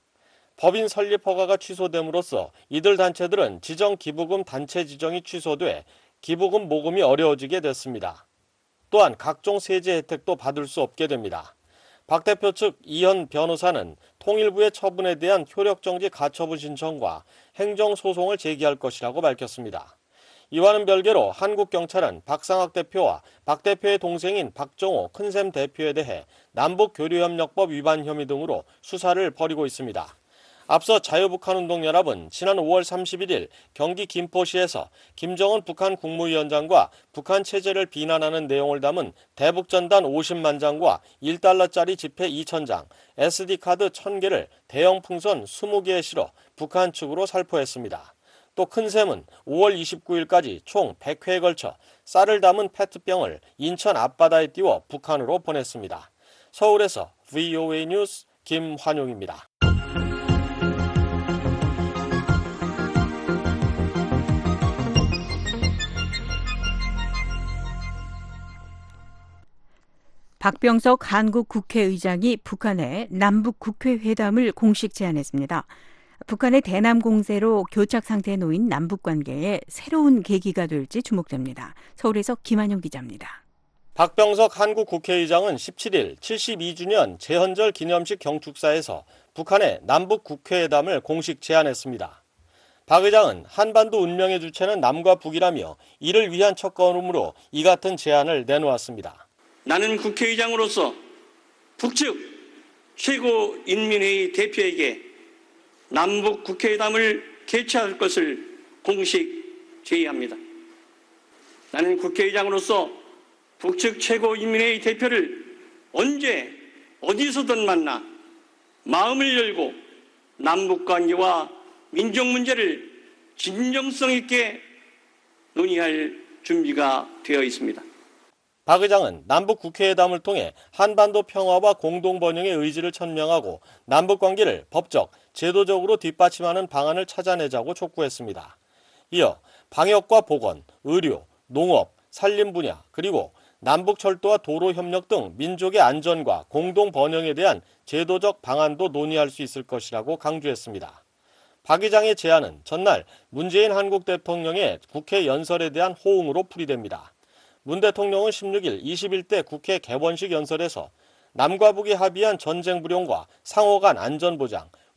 법인 설립 허가가 취소됨으로써 이들 단체들은 지정 기부금 단체 지정이 취소돼 기부금 모금이 어려워지게 됐습니다. 또한 각종 세제 혜택도 받을 수 없게 됩니다. 박 대표 측 이현 변호사는 통일부의 처분에 대한 효력정지 가처분 신청과 행정소송을 제기할 것이라고 밝혔습니다. 이와는 별개로 한국경찰은 박상학 대표와 박 대표의 동생인 박정호 큰샘 대표에 대해 남북교류협력법 위반 혐의 등으로 수사를 벌이고 있습니다. 앞서 자유북한운동연합은 지난 5월 31일 경기 김포시에서 김정은 북한 국무위원장과 북한 체제를 비난하는 내용을 담은 대북전단 50만 장과 1달러짜리 지폐 2,000장, SD카드 1,000개를 대형 풍선 20개에 실어 북한 측으로 살포했습니다. 또 큰샘은 5월 29일까지 총 100회에 걸쳐 쌀을 담은 페트병을 인천 앞바다에 띄워 북한으로 보냈습니다. 서울에서 VOA 뉴스 김환용입니다. 박병석 한국 국회의장이 북한에 남북 국회회담을 공식 제안했습니다. 북한의 대남 공세로 교착 상태에 놓인 남북 관계에 새로운 계기가 될지 주목됩니다. 서울에서 김한용 기자입니다. 박병석 한국 국회의장은 17일 72주년 제헌절 기념식 경축사에서 북한의 남북 국회회담을 공식 제안했습니다. 박 의장은 한반도 운명의 주체는 남과 북이라며 이를 위한 첫걸음으로 이 같은 제안을 내놓았습니다. 나는 국회의장으로서 북측 최고인민회의 대표에게 남북 국회회담을 개최할 것을 공식 제의합니다. 나는 국회의장으로서 북측 최고인민회의 대표를 언제 어디서든 만나 마음을 열고 남북관계와 민족 문제를 진정성 있게 논의할 준비가 되어 있습니다. 박 의장은 남북 국회회담을 통해 한반도 평화와 공동 번영의 의지를 천명하고 남북 관계를 법적, 제도적으로 뒷받침하는 방안을 찾아내자고 촉구했습니다. 이어 방역과 보건, 의료, 농업, 산림 분야, 그리고 남북 철도와 도로 협력 등 민족의 안전과 공동 번영에 대한 제도적 방안도 논의할 수 있을 것이라고 강조했습니다. 박 의장의 제안은 전날 문재인 한국 대통령의 국회 연설에 대한 호응으로 풀이됩니다. 문 대통령은 16일 21대 국회 개원식 연설에서 남과 북이 합의한 전쟁 불용과 상호 간 안전보장,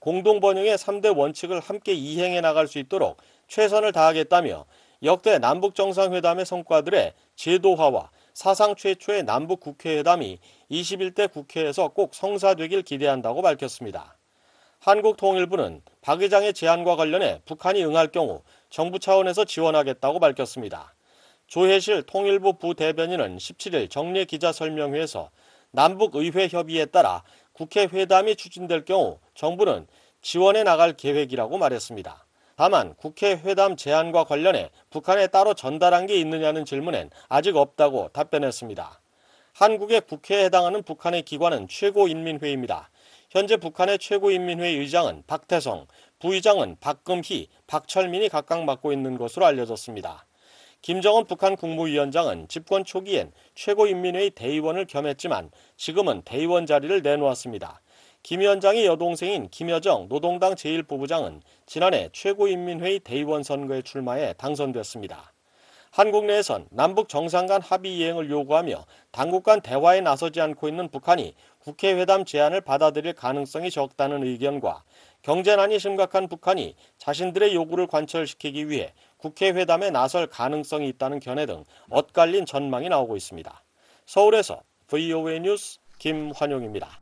공동 번영의 3대 원칙을 함께 이행해 나갈 수 있도록 최선을 다하겠다며 역대 남북 정상회담의 성과들의 제도화와 사상 최초의 남북 국회회담이 21대 국회에서 꼭 성사되길 기대한다고 밝혔습니다. 한국통일부는 박 의장의 제안과 관련해 북한이 응할 경우 정부 차원에서 지원하겠다고 밝혔습니다. 조혜실 통일부 부대변인은 17일 정례 기자설명회에서 남북의회 협의에 따라 국회 회담이 추진될 경우 정부는 지원해 나갈 계획이라고 말했습니다. 다만 국회 회담 제안과 관련해 북한에 따로 전달한 게 있느냐는 질문엔 아직 없다고 답변했습니다. 한국의 국회에 해당하는 북한의 기관은 최고인민회의입니다. 현재 북한의 최고인민회의 의장은 박태성, 부의장은 박금희, 박철민이 각각 맡고 있는 것으로 알려졌습니다. 김정은 북한 국무위원장은 집권 초기엔 최고인민회의 대의원을 겸했지만 지금은 대의원 자리를 내놓았습니다. 김 위원장의 여동생인 김여정 노동당 제1부부장은 지난해 최고인민회의 대의원 선거에 출마해 당선됐습니다. 한국 내에선 남북 정상 간 합의 이행을 요구하며 당국 간 대화에 나서지 않고 있는 북한이 국회 회담 제안을 받아들일 가능성이 적다는 의견과 경제난이 심각한 북한이 자신들의 요구를 관철시키기 위해 국회 회담에 나설 가능성이 있다는 견해 등 엇갈린 전망이 나오고 있습니다. 서울에서 VOA 뉴스 김환용입니다.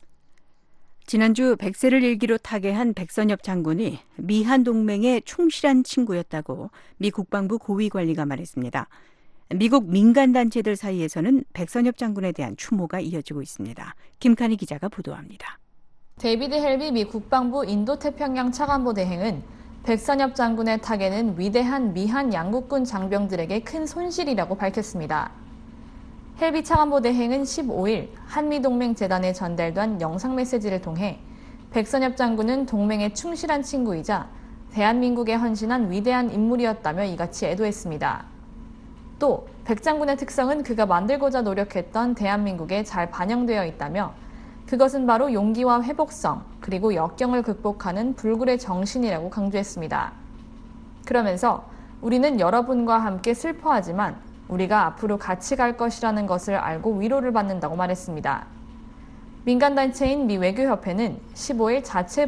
지난주 100세를 일기로 타계한 백선엽 장군이 미한 동맹의 충실한 친구였다고 미 국방부 고위 관리가 말했습니다. 미국 민간단체들 사이에서는 백선엽 장군에 대한 추모가 이어지고 있습니다. 김칸희 기자가 보도합니다. 데이비드 헬비 미 국방부 인도태평양 차관보 대행은 백선엽 장군의 타계는 위대한 미한 양국군 장병들에게 큰 손실이라고 밝혔습니다. 헬비 차관보 대행은 15일 한미동맹재단에 전달된 영상 메시지를 통해 백선엽 장군은 동맹의 충실한 친구이자 대한민국에 헌신한 위대한 인물이었다며 이같이 애도했습니다. 또 백 장군의 특성은 그가 만들고자 노력했던 대한민국에 잘 반영되어 있다며 그것은 바로 용기와 회복성 그리고 역경을 극복하는 불굴의 정신이라고 강조했습니다. 그러면서 우리는 여러분과 함께 슬퍼하지만 우리가 앞으로 같이 갈 것이라는 것을 알고 위로를 받는다고 말했습니다. 민간단체인 미 외교협회는 15일 자체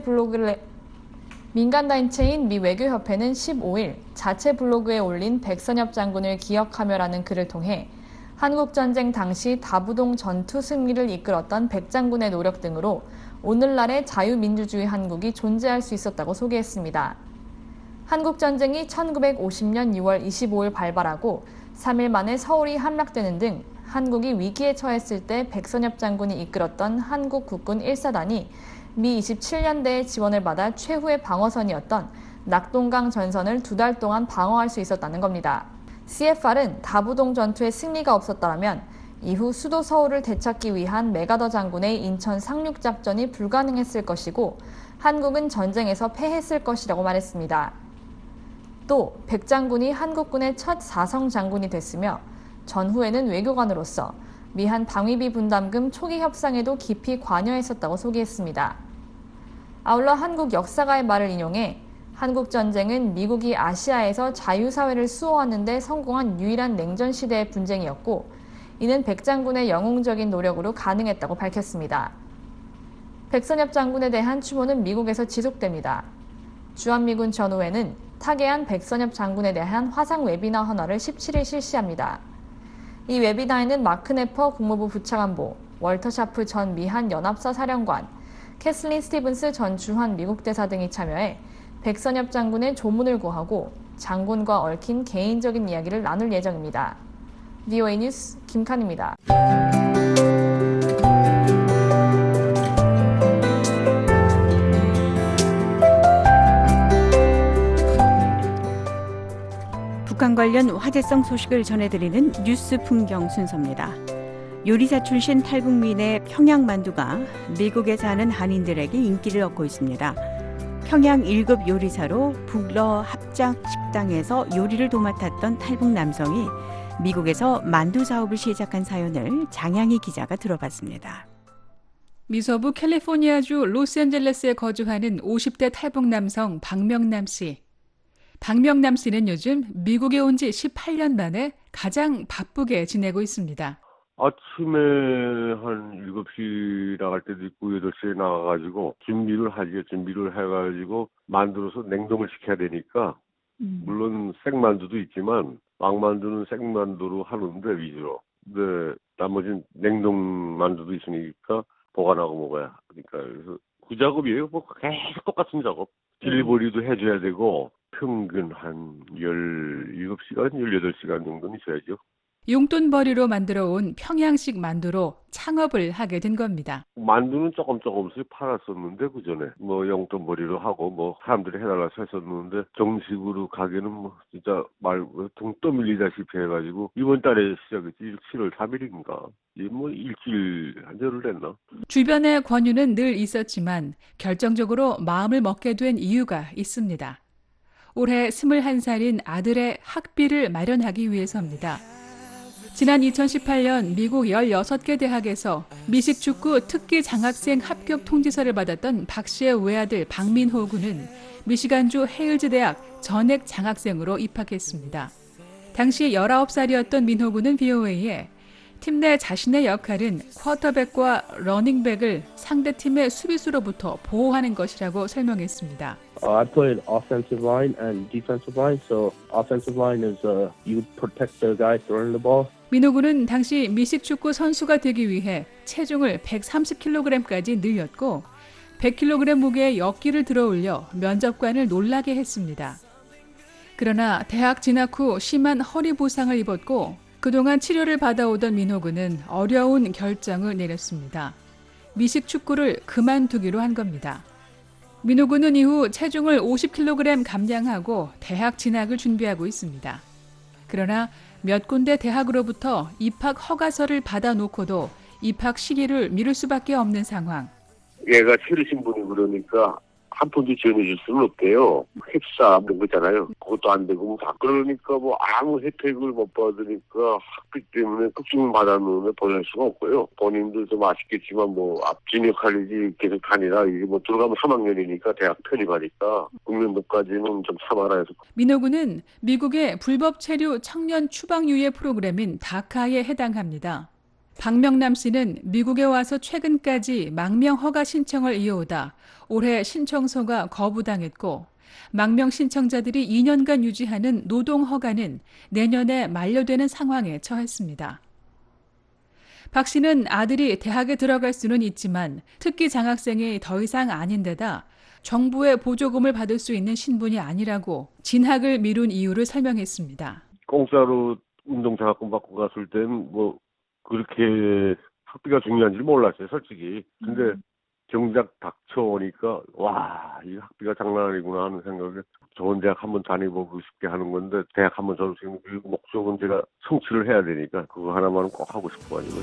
블로그에 올린 백선엽 장군을 기억하며라는 글을 통해 한국전쟁 당시 다부동 전투 승리를 이끌었던 백 장군의 노력 등으로 오늘날의 자유민주주의 한국이 존재할 수 있었다고 소개했습니다. 한국전쟁이 1950년 6월 25일 발발하고 3일 만에 서울이 함락되는 등 한국이 위기에 처했을 때 백선엽 장군이 이끌었던 한국 국군 1사단이 미 27년대의 지원을 받아 최후의 방어선이었던 낙동강 전선을 2달 동안 방어할 수 있었다는 겁니다. CFR은 다부동 전투에 승리가 없었더라면 이후 수도 서울을 되찾기 위한 맥아더 장군의 인천 상륙작전이 불가능했을 것이고 한국은 전쟁에서 패했을 것이라고 말했습니다. 또 백 장군이 한국군의 첫 사성 장군이 됐으며 전후에는 외교관으로서 미한 방위비 분담금 초기 협상에도 깊이 관여했었다고 소개했습니다. 아울러 한국 역사가의 말을 인용해 한국전쟁은 미국이 아시아에서 자유사회를 수호하는 데 성공한 유일한 냉전시대의 분쟁이었고 이는 백 장군의 영웅적인 노력으로 가능했다고 밝혔습니다. 백선엽 장군에 대한 추모는 미국에서 지속됩니다. 주한미군 전후회는 타계한 백선엽 장군에 대한 화상 웨비나 헌화를 17일 실시합니다. 이 웨비나에는 마크 네퍼 국무부 부차관보, 월터 샤프 전 미한 연합사 사령관, 캐슬린 스티븐스 전 주한 미국 대사 등이 참여해 백선엽 장군의 조문을 구하고 장군과 얽힌 개인적인 이야기를 나눌 예정입니다. VOA 뉴스 김칸입니다. 북한 관련 화제성 소식을 전해드리는 뉴스 풍경 순서입니다. 요리사 출신 탈북민의 평양만두가 미국에 사는 한인들에게 인기를 얻고 있습니다. 평양 1급 요리사로 북러 합작 식당에서 요리를 도맡았던 탈북 남성이 미국에서 만두 사업을 시작한 사연을 장양희 기자가 들어봤습니다. 미서부 캘리포니아주 로스앤젤레스에 거주하는 50대 탈북 남성 박명남 씨. 박명남 씨는 요즘 미국에 온 지 18년 만에 가장 바쁘게 지내고 있습니다. 아침에 한 7시 나갈 때도 있고 8시에 나가가지고 준비를 해가지고 만들어서 냉동을 시켜야 되니까 물론 생만두도 있지만 빵만두는 생만두로 하는데 위주로. 근데 나머지는 냉동 만두도 있으니까 보관하고 먹어야 하니까 그래서 그 작업이에요. 뭐 계속 똑같은 작업. 딜리버리도 해줘야 되고 평균 한 17시간, 18시간 정도는 있어야죠. 용돈벌이로 만들어 온 평양식 만두로 창업을 하게 된 겁니다. 만두는 조금씩 팔았었는데 그전에 뭐 용돈벌이로 하고 뭐 사람들이 해달라서 했었는데 정식으로 가게는 뭐 진짜 말 등 떠밀리다시피 해가지고 이번 달에 시작했지 7월 3일인가 뭐 일주일 한 열흘 됐나. 주변의 권유는 늘 있었지만 결정적으로 마음을 먹게 된 이유가 있습니다. 올해 21살인 아들의 학비를 마련하기 위해서입니다. 지난 2018년 미국 16개 대학에서 미식축구 특기 장학생 합격 통지서를 받았던 박 씨의 외아들 박민호 군은 미시간주 헤일즈 대학 전액 장학생으로 입학했습니다. 당시 19살이었던 민호 군은 VOA에 팀 내 자신의 역할은 쿼터백과 러닝백을 상대팀의 수비수로부터 보호하는 것이라고 설명했습니다. I played offensive line and defensive line. So offensive line is you protect the guy throwing the ball. 민호 군은 당시 미식축구 선수가 되기 위해 체중을 130kg까지 늘렸고 100kg 무게의 역기를 들어올려 면접관을 놀라게 했습니다. 그러나 대학 진학 후 심한 허리 부상을 입었고 그동안 치료를 받아오던 민호 군은 어려운 결정을 내렸습니다. 미식축구를 그만두기로 한 겁니다. 민호 군은 이후 체중을 50kg 감량하고 대학 진학을 준비하고 있습니다. 그러나 몇 군데 대학으로부터 입학 허가서를 받아놓고도 입학 시기를 미룰 수밖에 없는 상황. 얘가 싫으신 분이 그러니까 한 푼도 지원해 줄 수는 없대요. 획사 뭐 거잖아요. 그것도 안 되고 다 그러니까 뭐 아무 혜택을 못 받으니까 학비 때문에 급증을 받아놓으면 보낼 수가 없고요. 본인도 좀 아쉽겠지만 뭐 앞진 역할이지 계속 다니라 이게 뭐 들어가면 3학년이니까 대학 편입하니까 국민도까지는 좀 참아라 해서. 민호 군은 미국의 불법 체류 청년 추방유예 프로그램인 다카에 해당합니다. 박명남 씨는 미국에 와서 최근까지 망명 허가 신청을 이어오다 올해 신청서가 거부당했고 망명 신청자들이 2년간 유지하는 노동 허가는 내년에 만료되는 상황에 처했습니다. 박 씨는 아들이 대학에 들어갈 수는 있지만 특기 장학생이 더 이상 아닌 데다 정부의 보조금을 받을 수 있는 신분이 아니라고 진학을 미룬 이유를 설명했습니다. 공짜로 운동장학금 받고 갔을 땐 뭐 그렇게 학비가 중요한지 몰랐어요, 솔직히. 근데 정작 닥쳐오니까 와, 이 학비가 장난 아니구나 하는 생각에 좋은 대학 한번 다니보고 싶게 하는 건데 대학 한번 졸업시키는 그 목적은 제가 성취를 해야 되니까 그거 하나만은 꼭 하고 싶어가지고.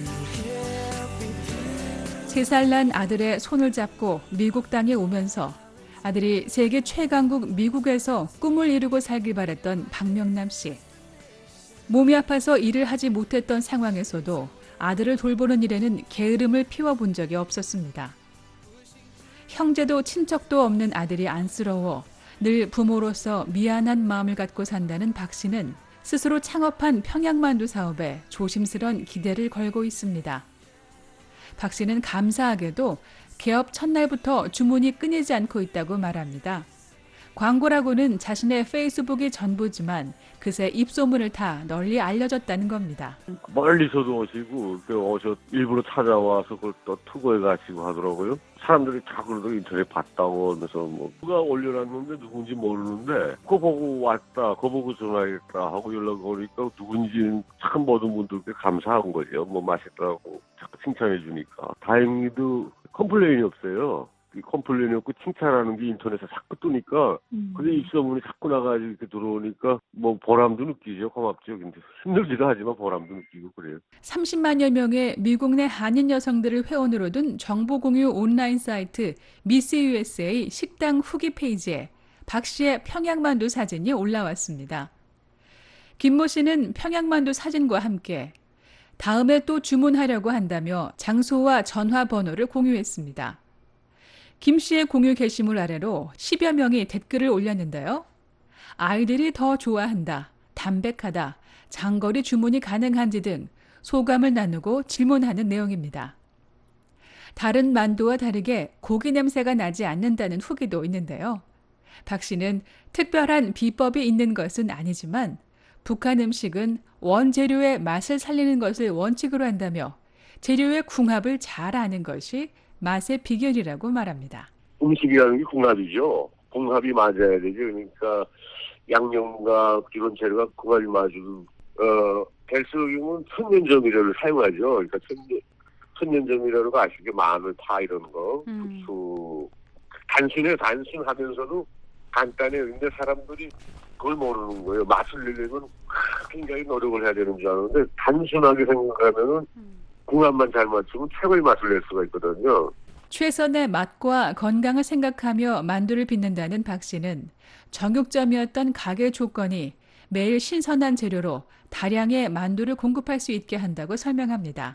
3살 난 아들의 손을 잡고 미국 땅에 오면서 아들이 세계 최강국 미국에서 꿈을 이루고 살길 바랬던 박명남 씨. 몸이 아파서 일을 하지 못했던 상황에서도 아들을 돌보는 일에는 게으름을 피워본 적이 없었습니다. 형제도 친척도 없는 아들이 안쓰러워 늘 부모로서 미안한 마음을 갖고 산다는 박 씨는 스스로 창업한 평양만두 사업에 조심스런 기대를 걸고 있습니다. 박 씨는 감사하게도 개업 첫날부터 주문이 끊이지 않고 있다고 말합니다. 광고라고는 자신의 페이스북이 전부지만 그새 입소문을 타 널리 알려졌다는 겁니다. 멀리서도 오시고 일부러 찾아와서 그걸 또 투고해 가시고 하더라고요. 사람들이 다 그러더니 인터넷 봤다고 하면서 뭐 누가 올려놨는데 누군지 모르는데 그거 보고 왔다, 그거 보고 전화했다 하고 연락 오니까 누군지 참 모든 분들께 감사한 거죠. 뭐 맛있다고 자꾸 칭찬해 주니까. 다행히도 컴플레인이 없어요. 이 컴플레인이 없고 칭찬하는 게 인터넷에 자꾸 뜨니까 근데 입소문이 자꾸 나가지고 이렇게 들어오니까 뭐 보람도 느끼죠. 고맙죠. 근데 힘들기도 하지만 보람도 느끼고 그래요. 30만여 명의 미국 내 한인 여성들을 회원으로 둔 정보 공유 온라인 사이트 미스 USA 식당 후기 페이지에 박 씨의 평양만두 사진이 올라왔습니다. 김모 씨는 평양만두 사진과 함께 다음에 또 주문하려고 한다며 장소와 전화번호를 공유했습니다. 김 씨의 공유 게시물 아래로 10여 명이 댓글을 올렸는데요. 아이들이 더 좋아한다, 담백하다, 장거리 주문이 가능한지 등 소감을 나누고 질문하는 내용입니다. 다른 만두와 다르게 고기 냄새가 나지 않는다는 후기도 있는데요. 박 씨는 특별한 비법이 있는 것은 아니지만 북한 음식은 원재료의 맛을 살리는 것을 원칙으로 한다며 재료의 궁합을 잘 아는 것이 맛의 비결이라고 말합니다. 음식이라는 게 궁합이죠. 궁합이 맞아야 되죠. 그러니까 양념과 기본 재료가 궁합이 맞고 될 경우는 천년조미료를 사용하죠. 그러니까 천년조미료가 아시게 마늘, 파 이런 거, 부추 단순하면서도 간단해요. 근데 사람들이 그걸 모르는 거예요. 맛을 내려면 굉장히 노력을 해야 되는 줄 아는데 단순하게 생각하면은 궁합만 잘 맞추면 최고의 맛을 낼 수가 있거든요. 최선의 맛과 건강을 생각하며 만두를 빚는다는 박 씨는 정육점이었던 가게 조건이 매일 신선한 재료로 다량의 만두를 공급할 수 있게 한다고 설명합니다.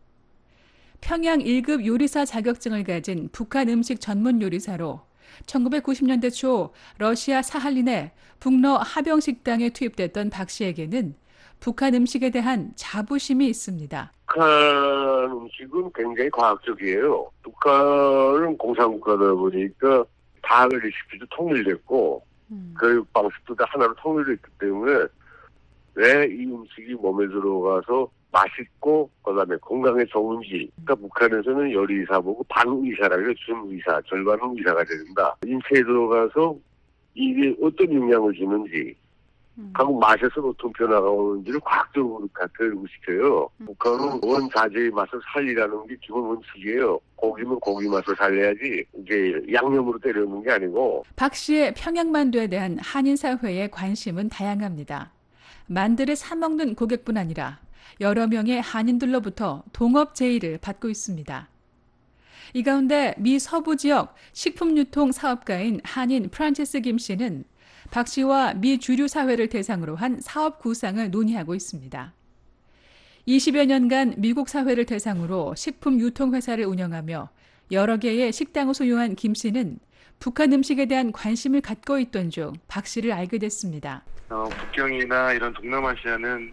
평양 1급 요리사 자격증을 가진 북한 음식 전문 요리사로 1990년대 초 러시아 사할린의 북러 하병 식당에 투입됐던 박 씨에게는 북한 음식에 대한 자부심이 있습니다. 북한 음식은 굉장히 과학적이에요. 북한은 공산국가다 보니까 다 레시피도 통일됐고 교육 방식도 다 하나로 통일됐기 때문에 왜 이 음식이 몸에 들어가서 맛있고 그다음에 건강에 좋은지. 그러니까 북한에서는 요리사 보고 반의사라고 해요. 준의사, 절반은 의사가 된다. 인체에 들어가서 이게 어떤 영향을 주는지 하고 맛에서 어떤 변화가 오는지를 과학적으로 교육시켜요. 북한은 원자재의 맛을 살리라는 게 기본 원칙이에요. 고기면 고기 맛을 살려야지 이제 양념으로 때려놓는 게 아니고. 박 씨의 평양만두에 대한 한인 사회의 관심은 다양합니다. 만두를 사 먹는 고객뿐 아니라 여러 명의 한인들로부터 동업 제의를 받고 있습니다. 이 가운데 미 서부 지역 식품유통 사업가인 한인 프란체스 김 씨는 박 씨와 미 주류 사회를 대상으로 한 사업 구상을 논의하고 있습니다. 20여 년간 미국 사회를 대상으로 식품 유통회사를 운영하며 여러 개의 식당을 소유한 김 씨는 북한 음식에 대한 관심을 갖고 있던 중 박 씨를 알게 됐습니다. 북경이나 이런 동남아시아는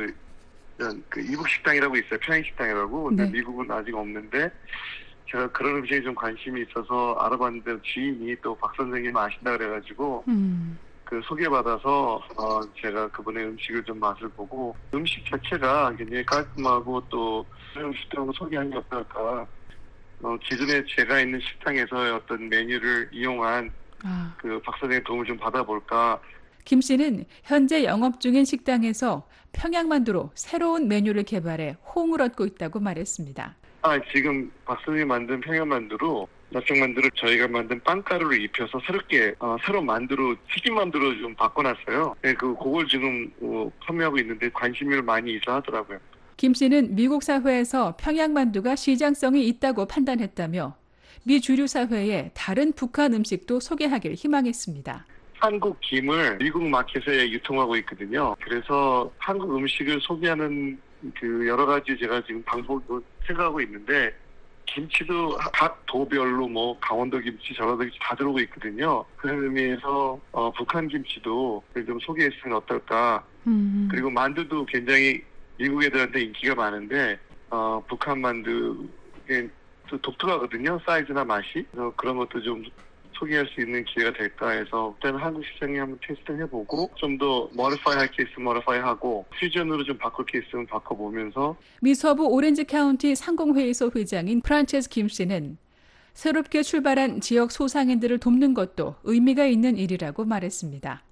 이북 식당이라고 있어요. 평양 식당이라고. 근데 네. 미국은 아직 없는데 제가 그런 음식에 좀 관심이 있어서 알아봤는데 지인이 또 박 선생님 아신다 그래가지고 소개받아서 제가 그분의 음식을 좀 맛을 보고 음식 자체가 굉장히 깔끔하고 또 음식도 소개한 게 어떨까. 기존에 제가 있는 식당에서의 어떤 메뉴를 이용한 박 선생님 도움을 좀 받아볼까. 김 씨는 현재 영업 중인 식당에서 평양만두로 새로운 메뉴를 개발해 호응을 얻고 있다고 말했습니다. 지금 박 선생님이 만든 평양만두로 납작만두를 저희가 만든 빵가루를 입혀서 새롭게 새로운 만두로 튀김만두로 좀 바꿔놨어요. 네, 그걸 지금 판매하고 있는데 관심을 많이 있어 하더라고요. 김 씨는 미국 사회에서 평양만두가 시장성이 있다고 판단했다며 미 주류 사회에 다른 북한 음식도 소개하길 희망했습니다. 한국 김을 미국 마켓에 유통하고 있거든요. 그래서 한국 음식을 소개하는 여러 가지 제가 지금 방법을 생각하고 있는데 김치도 각 도별로 강원도 김치, 전라도 김치 다 들어오고 있거든요. 그런 의미에서 북한 김치도 좀 소개했으면 어떨까. 그리고 만두도 굉장히 미국 애들한테 인기가 많은데 북한 만두에 또 독특하거든요. 사이즈나 맛이. 그래서 그런 것도 좀 소개할 수 있는 기회가 될까 해서 일단 한국 시장에 한번 테스트 해보고 좀 더 모디파이 할 게 있으면 모디파이 하고 퓨전으로 좀 바꿀 게 있으면 바꿔보면서. 미 서부 오렌지 카운티 상공회의소 회장인 프란체스 김 씨는 새롭게 출발한 지역 소상인들을 돕는 것도 의미가 있는 일이라고 말했습니다.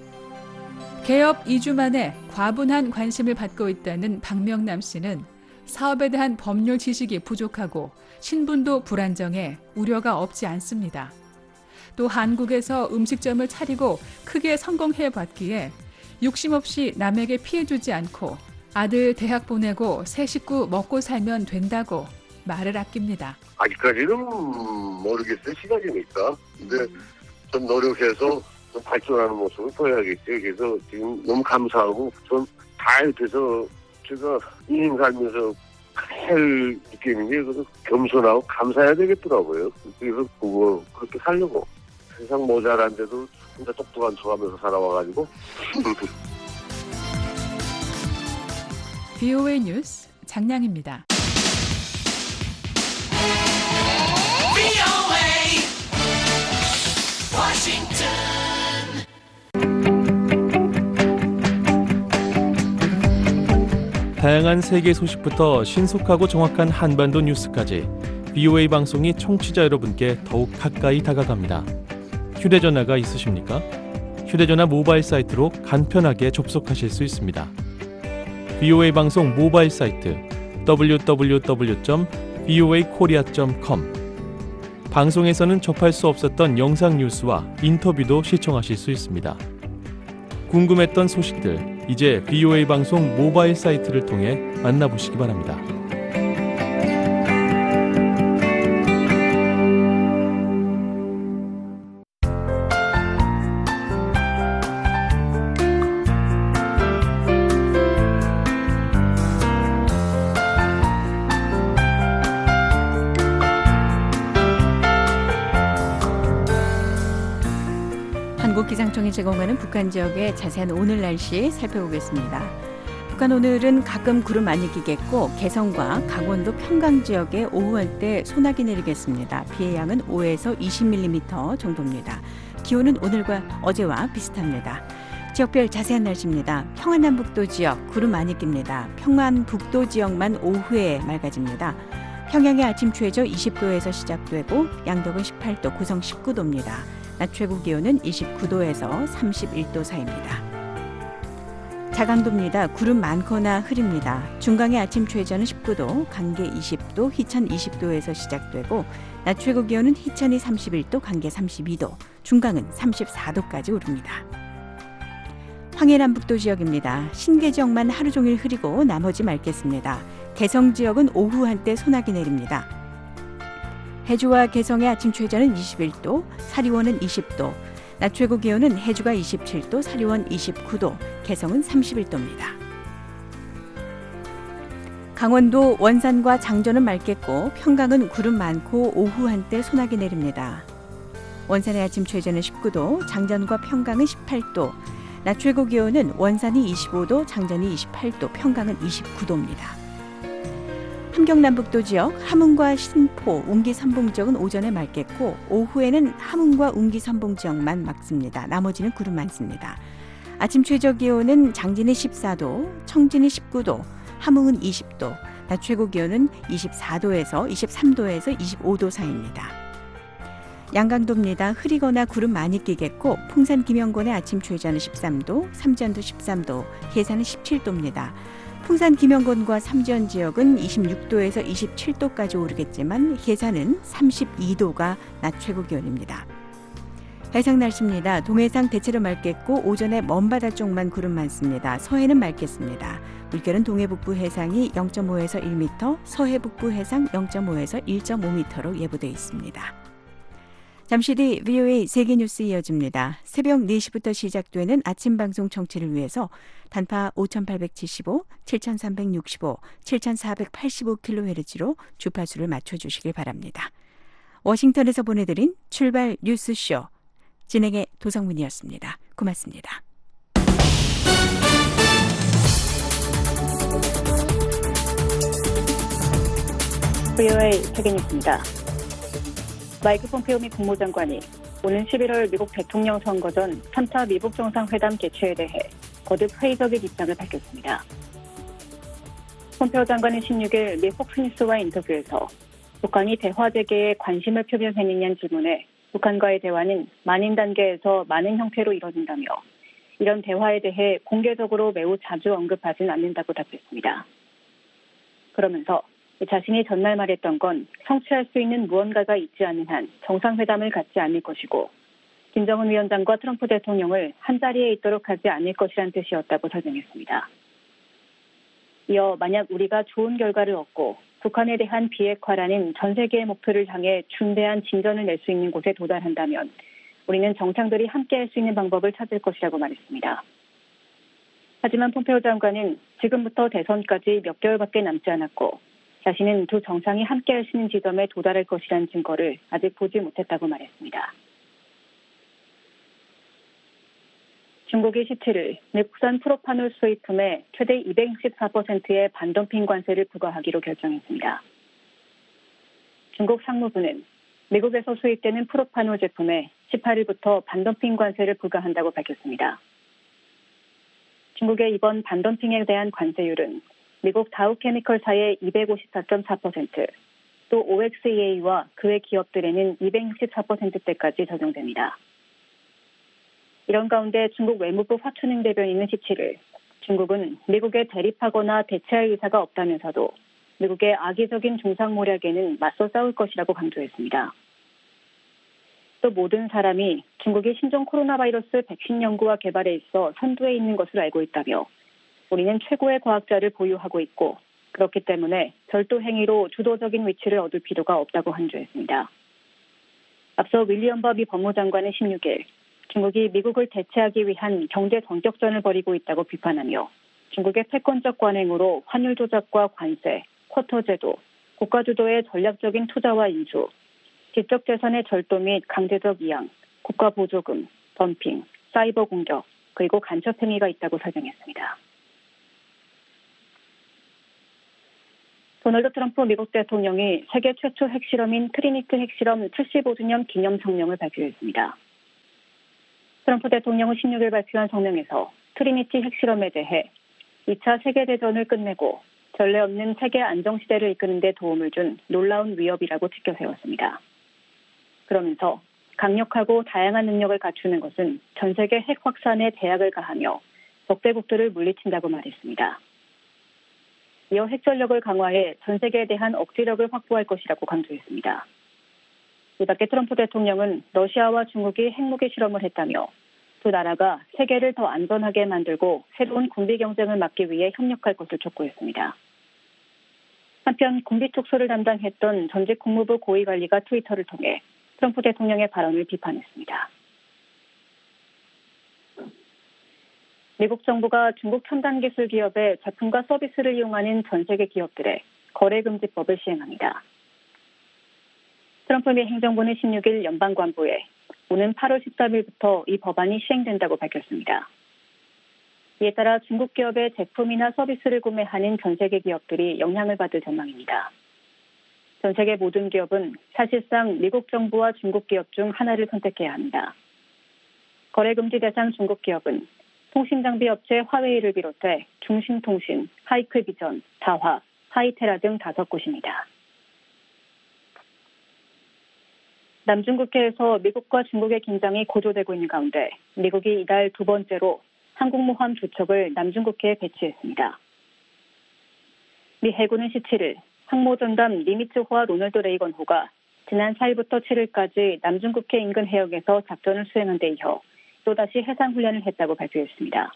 개업 2주 만에 과분한 관심을 받고 있다는 박명남 씨는 사업에 대한 법률 지식이 부족하고 신분도 불안정해 우려가 없지 않습니다. 또 한국에서 음식점을 차리고 크게 성공해봤기에 욕심 없이 남에게 피해주지 않고 아들 대학 보내고 새 식구 먹고 살면 된다고 말을 아낍니다. 아직까지는 모르겠어요. 시간이니까. 근데 좀 노력해서 좀 발전하는 모습을 보여야겠죠. 그래서 지금 너무 감사하고 좀 다 옆에서 제가 인생 살면서 제일 느끼는 게 겸손하고 감사해야 되겠더라고요. 그래서 그거 그렇게 살려고. 세상 모자란데도 진짜 똑똑한 척하면서 살아와가지고. VOA 뉴스 장량입니다. 다양한 세계 소식부터 신속하고 정확한 한반도 뉴스까지 VOA 방송이 청취자 여러분께 더욱 가까이 다가갑니다. 휴대전화가 있으십니까? 휴대전화 모바일 사이트로 간편하게 접속하실 수 있습니다. VOA 방송 모바일 사이트 www.voakorea.com 방송에서는 접할 수 없었던 영상 뉴스와 인터뷰도 시청하실 수 있습니다. 궁금했던 소식들 이제 VOA 방송 모바일 사이트를 통해 만나보시기 바랍니다. 한국기상청이 제공하는 북한 지역의 자세한 오늘 날씨 살펴보겠습니다. 북한 오늘은 가끔 구름 많이 끼겠고 개성과 강원도 평강 지역에 오후 할때 소나기 내리겠습니다. 비의 양은 5에서 20mm 정도입니다. 기온은 오늘과 어제와 비슷합니다. 지역별 자세한 날씨입니다. 평안남북도 지역 구름 많이 낍니다. 평안북도 지역만 오후에 맑아집니다. 평양의 아침 최저 20도에서 시작되고 양덕은 18도, 고성 19도입니다. 낮 최고 기온은 29도에서 31도 사이입니다. 자강도입니다. 구름 많거나 흐립니다. 중강의 아침 최저는 19도, 강계 20도, 희천 20도에서 시작되고 낮 최고 기온은 희천이 31도, 강계 32도, 중강은 34도까지 오릅니다. 황해남북도 지역입니다. 신계 지역만 하루 종일 흐리고 나머지 맑겠습니다. 개성 지역은 오후 한때 소나기 내립니다. 해주와 개성의 아침 최저는 21도, 사리원은 20도, 낮 최고 기온은 해주가 27도, 사리원 29도, 개성은 31도입니다. 강원도 원산과 장전은 맑겠고 평강은 구름 많고 오후 한때 소나기 내립니다. 원산의 아침 최저는 19도, 장전과 평강은 18도, 낮 최고 기온은 원산이 25도, 장전이 28도, 평강은 29도입니다. 함경남북도 지역 함흥과 신포, 운기 삼봉 지역은 오전에 맑겠고 오후에는 함흥과 운기 삼봉 지역만 맑습니다. 나머지는 구름 많습니다. 아침 최저 기온은 장진이 14도, 청진이 19도, 함흥은 20도, 낮 최고 기온은 23도에서 25도 사이입니다. 양강도입니다. 흐리거나 구름 많이 끼겠고 풍산 김영권의 아침 최저는 13도, 삼지연도 13도, 해산은 17도입니다. 풍산 김영권과 삼지연 지역은 26도에서 27도까지 오르겠지만 해산은 32도가 낮 최고 기온입니다. 해상 날씨입니다. 동해상 대체로 맑겠고 오전에 먼바다 쪽만 구름 많습니다. 서해는 맑겠습니다. 물결은 동해북부 해상이 0.5에서 1m, 서해북부 해상 0.5에서 1.5m로 예보되어 있습니다. 잠시 뒤 VOA 세계뉴스 이어집니다. 새벽 4시부터 시작되는 아침 방송 청취를 위해서 단파 5875, 7365, 7485kHz로 주파수를 맞춰주시길 바랍니다. 워싱턴에서 보내드린 출발 뉴스쇼, 진행의 도성문이었습니다. 고맙습니다. VOA 세계뉴스입니다. 마이크 폼페오 미 국무장관이 오는 11월 미국 대통령 선거 전 3차 미북 정상회담 개최에 대해 거듭 회의적인 입장을 밝혔습니다. 폼페오 장관은 16일 미 폭스뉴스와 인터뷰에서 북한이 대화 재개에 관심을 표명했느냐는 질문에 북한과의 대화는 만인 단계에서 많은 형태로 이뤄진다며 이런 대화에 대해 공개적으로 매우 자주 언급하진 않는다고 답했습니다. 그러면서 자신이 전날 말했던 건 성취할 수 있는 무언가가 있지 않은 한 정상회담을 갖지 않을 것이고 김정은 위원장과 트럼프 대통령을 한자리에 있도록 하지 않을 것이란 뜻이었다고 설명했습니다. 이어 만약 우리가 좋은 결과를 얻고 북한에 대한 비핵화라는 전 세계의 목표를 향해 중대한 진전을 낼 수 있는 곳에 도달한다면 우리는 정상들이 함께할 수 있는 방법을 찾을 것이라고 말했습니다. 하지만 폼페오 장관은 지금부터 대선까지 몇 개월밖에 남지 않았고 자신은 두 정상이 함께할 수 있는 지점에 도달할 것이라는 증거를 아직 보지 못했다고 말했습니다. 중국이 17일 미국산 프로파놀 수입품에 최대 264%의 반덤핑 관세를 부과하기로 결정했습니다. 중국 상무부는 미국에서 수입되는 프로파놀 제품에 18일부터 반덤핑 관세를 부과한다고 밝혔습니다. 중국의 이번 반덤핑에 대한 관세율은 미국 다우케미컬사의 254.4%, 또 OXEA와 그의 기업들에는 264%대까지 적용됩니다. 이런 가운데 중국 외무부 화춘행 대변인은 17일 중국은 미국에 대립하거나 대체할 의사가 없다면서도 미국의 악의적인 중상모략에는 맞서 싸울 것이라고 강조했습니다. 또 모든 사람이 중국이 신종 코로나 바이러스 백신 연구와 개발에 있어 선두에 있는 것으로 알고 있다며 우리는 최고의 과학자를 보유하고 있고 그렇기 때문에 별도 행위로 주도적인 위치를 얻을 필요가 없다고 강조했습니다. 앞서 윌리엄 버비 법무장관은 16일 중국이 미국을 대체하기 위한 경제 전격전을 벌이고 있다고 비판하며 중국의 패권적 관행으로 환율 조작과 관세, 쿼터 제도, 국가 주도의 전략적인 투자와 인수, 지적 재산의 절도 및 강제적 이양, 국가 보조금, 덤핑, 사이버 공격, 그리고 간첩 행위가 있다고 설명했습니다. 도널드 트럼프 미국 대통령이 세계 최초 핵실험인 트리니티 핵실험 75주년 기념 성명을 발표했습니다. 트럼프 대통령은 16일 발표한 성명에서 트리니티 핵실험에 대해 2차 세계대전을 끝내고 전례 없는 세계 안정시대를 이끄는 데 도움을 준 놀라운 위협이라고 지켜 세웠습니다. 그러면서 강력하고 다양한 능력을 갖추는 것은 전 세계 핵 확산에 제약을 가하며 적대국들을 물리친다고 말했습니다. 이어 핵 전력을 강화해 전 세계에 대한 억지력을 확보할 것이라고 강조했습니다. 이 밖에 트럼프 대통령은 러시아와 중국이 핵무기 실험을 했다며 두 나라가 세계를 더 안전하게 만들고 새로운 군비 경쟁을 막기 위해 협력할 것을 촉구했습니다. 한편 군비 축소를 담당했던 전직 국무부 고위관리가 트위터를 통해 트럼프 대통령의 발언을 비판했습니다. 미국 정부가 중국 첨단 기술 기업의 제품과 서비스를 이용하는 전 세계 기업들의 거래금지법을 시행합니다. 트럼프 미 행정부는 16일 연방관부에 오는 8월 13일부터 이 법안이 시행된다고 밝혔습니다. 이에 따라 중국 기업의 제품이나 서비스를 구매하는 전 세계 기업들이 영향을 받을 전망입니다. 전 세계 모든 기업은 사실상 미국 정부와 중국 기업 중 하나를 선택해야 합니다. 거래금지 대상 중국 기업은 통신장비 업체 화웨이를 비롯해 중신통신, 하이클비전, 다화, 하이테라 등 5곳입니다. 남중국해에서 미국과 중국의 긴장이 고조되고 있는 가운데 미국이 이달 두 번째로 항공모함 2척을 남중국해에 배치했습니다. 미 해군은 17일 항모전담 니미츠호와 로널드 레이건호가 지난 4일부터 7일까지 남중국해 인근 해역에서 작전을 수행한 데 이어 또다시 해상훈련을 했다고 발표했습니다.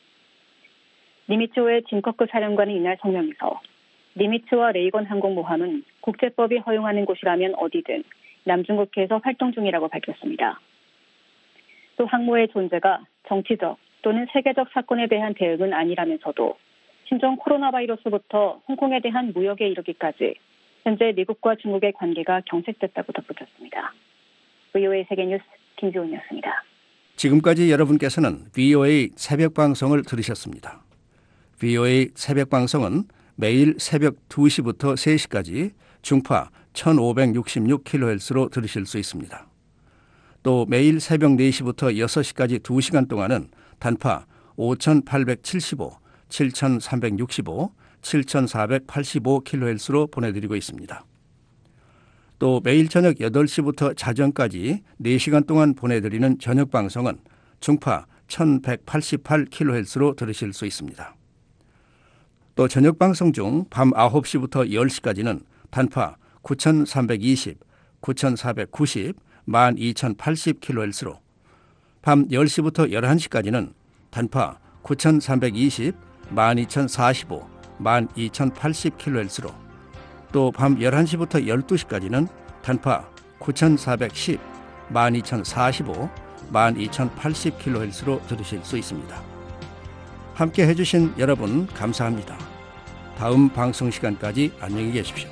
니미츠호의 짐커크 사령관은 이날 성명에서 니미츠와 레이건 항공모함은 국제법이 허용하는 곳이라면 어디든 남중국해에서 활동 중이라고 밝혔습니다. 또 항모의 존재가 정치적 또는 세계적 사건에 대한 대응은 아니라면서도 신종 코로나 바이러스부터 홍콩에 대한 무역에 이르기까지 현재 미국과 중국의 관계가 경색됐다고 덧붙였습니다. VOA 세계뉴스 김지훈이었습니다. 지금까지 여러분께서는 VOA 새벽방송을 들으셨습니다. VOA 새벽방송은 매일 새벽 2시부터 3시까지 중파 1566kHz로 들으실 수 있습니다. 또 매일 새벽 4시부터 6시까지 2시간 동안은 단파 5875, 7365, 7485kHz로 보내드리고 있습니다. 또 매일 저녁 8시부터 자정까지 4시간 동안 보내드리는 저녁 방송은 중파 1188kHz로 들으실 수 있습니다. 또 저녁 방송 중 밤 9시부터 10시까지는 단파 9320, 9490, 12080kHz로 밤 10시부터 11시까지는 단파 9320, 12045, 12080kHz로 또 밤 11시부터 12시까지는 단파 9410, 12045, 12080kHz로 들으실 수 있습니다. 함께 해주신 여러분 감사합니다. 다음 방송 시간까지 안녕히 계십시오.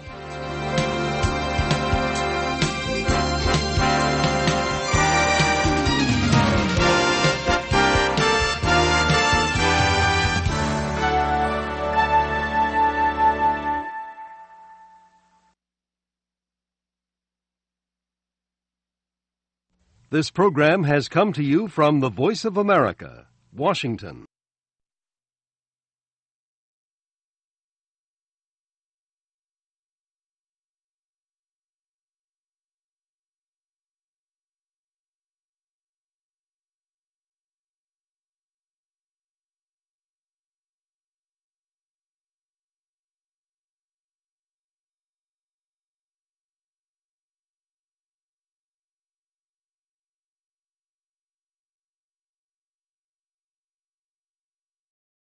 This program has come to you from the Voice of America, Washington.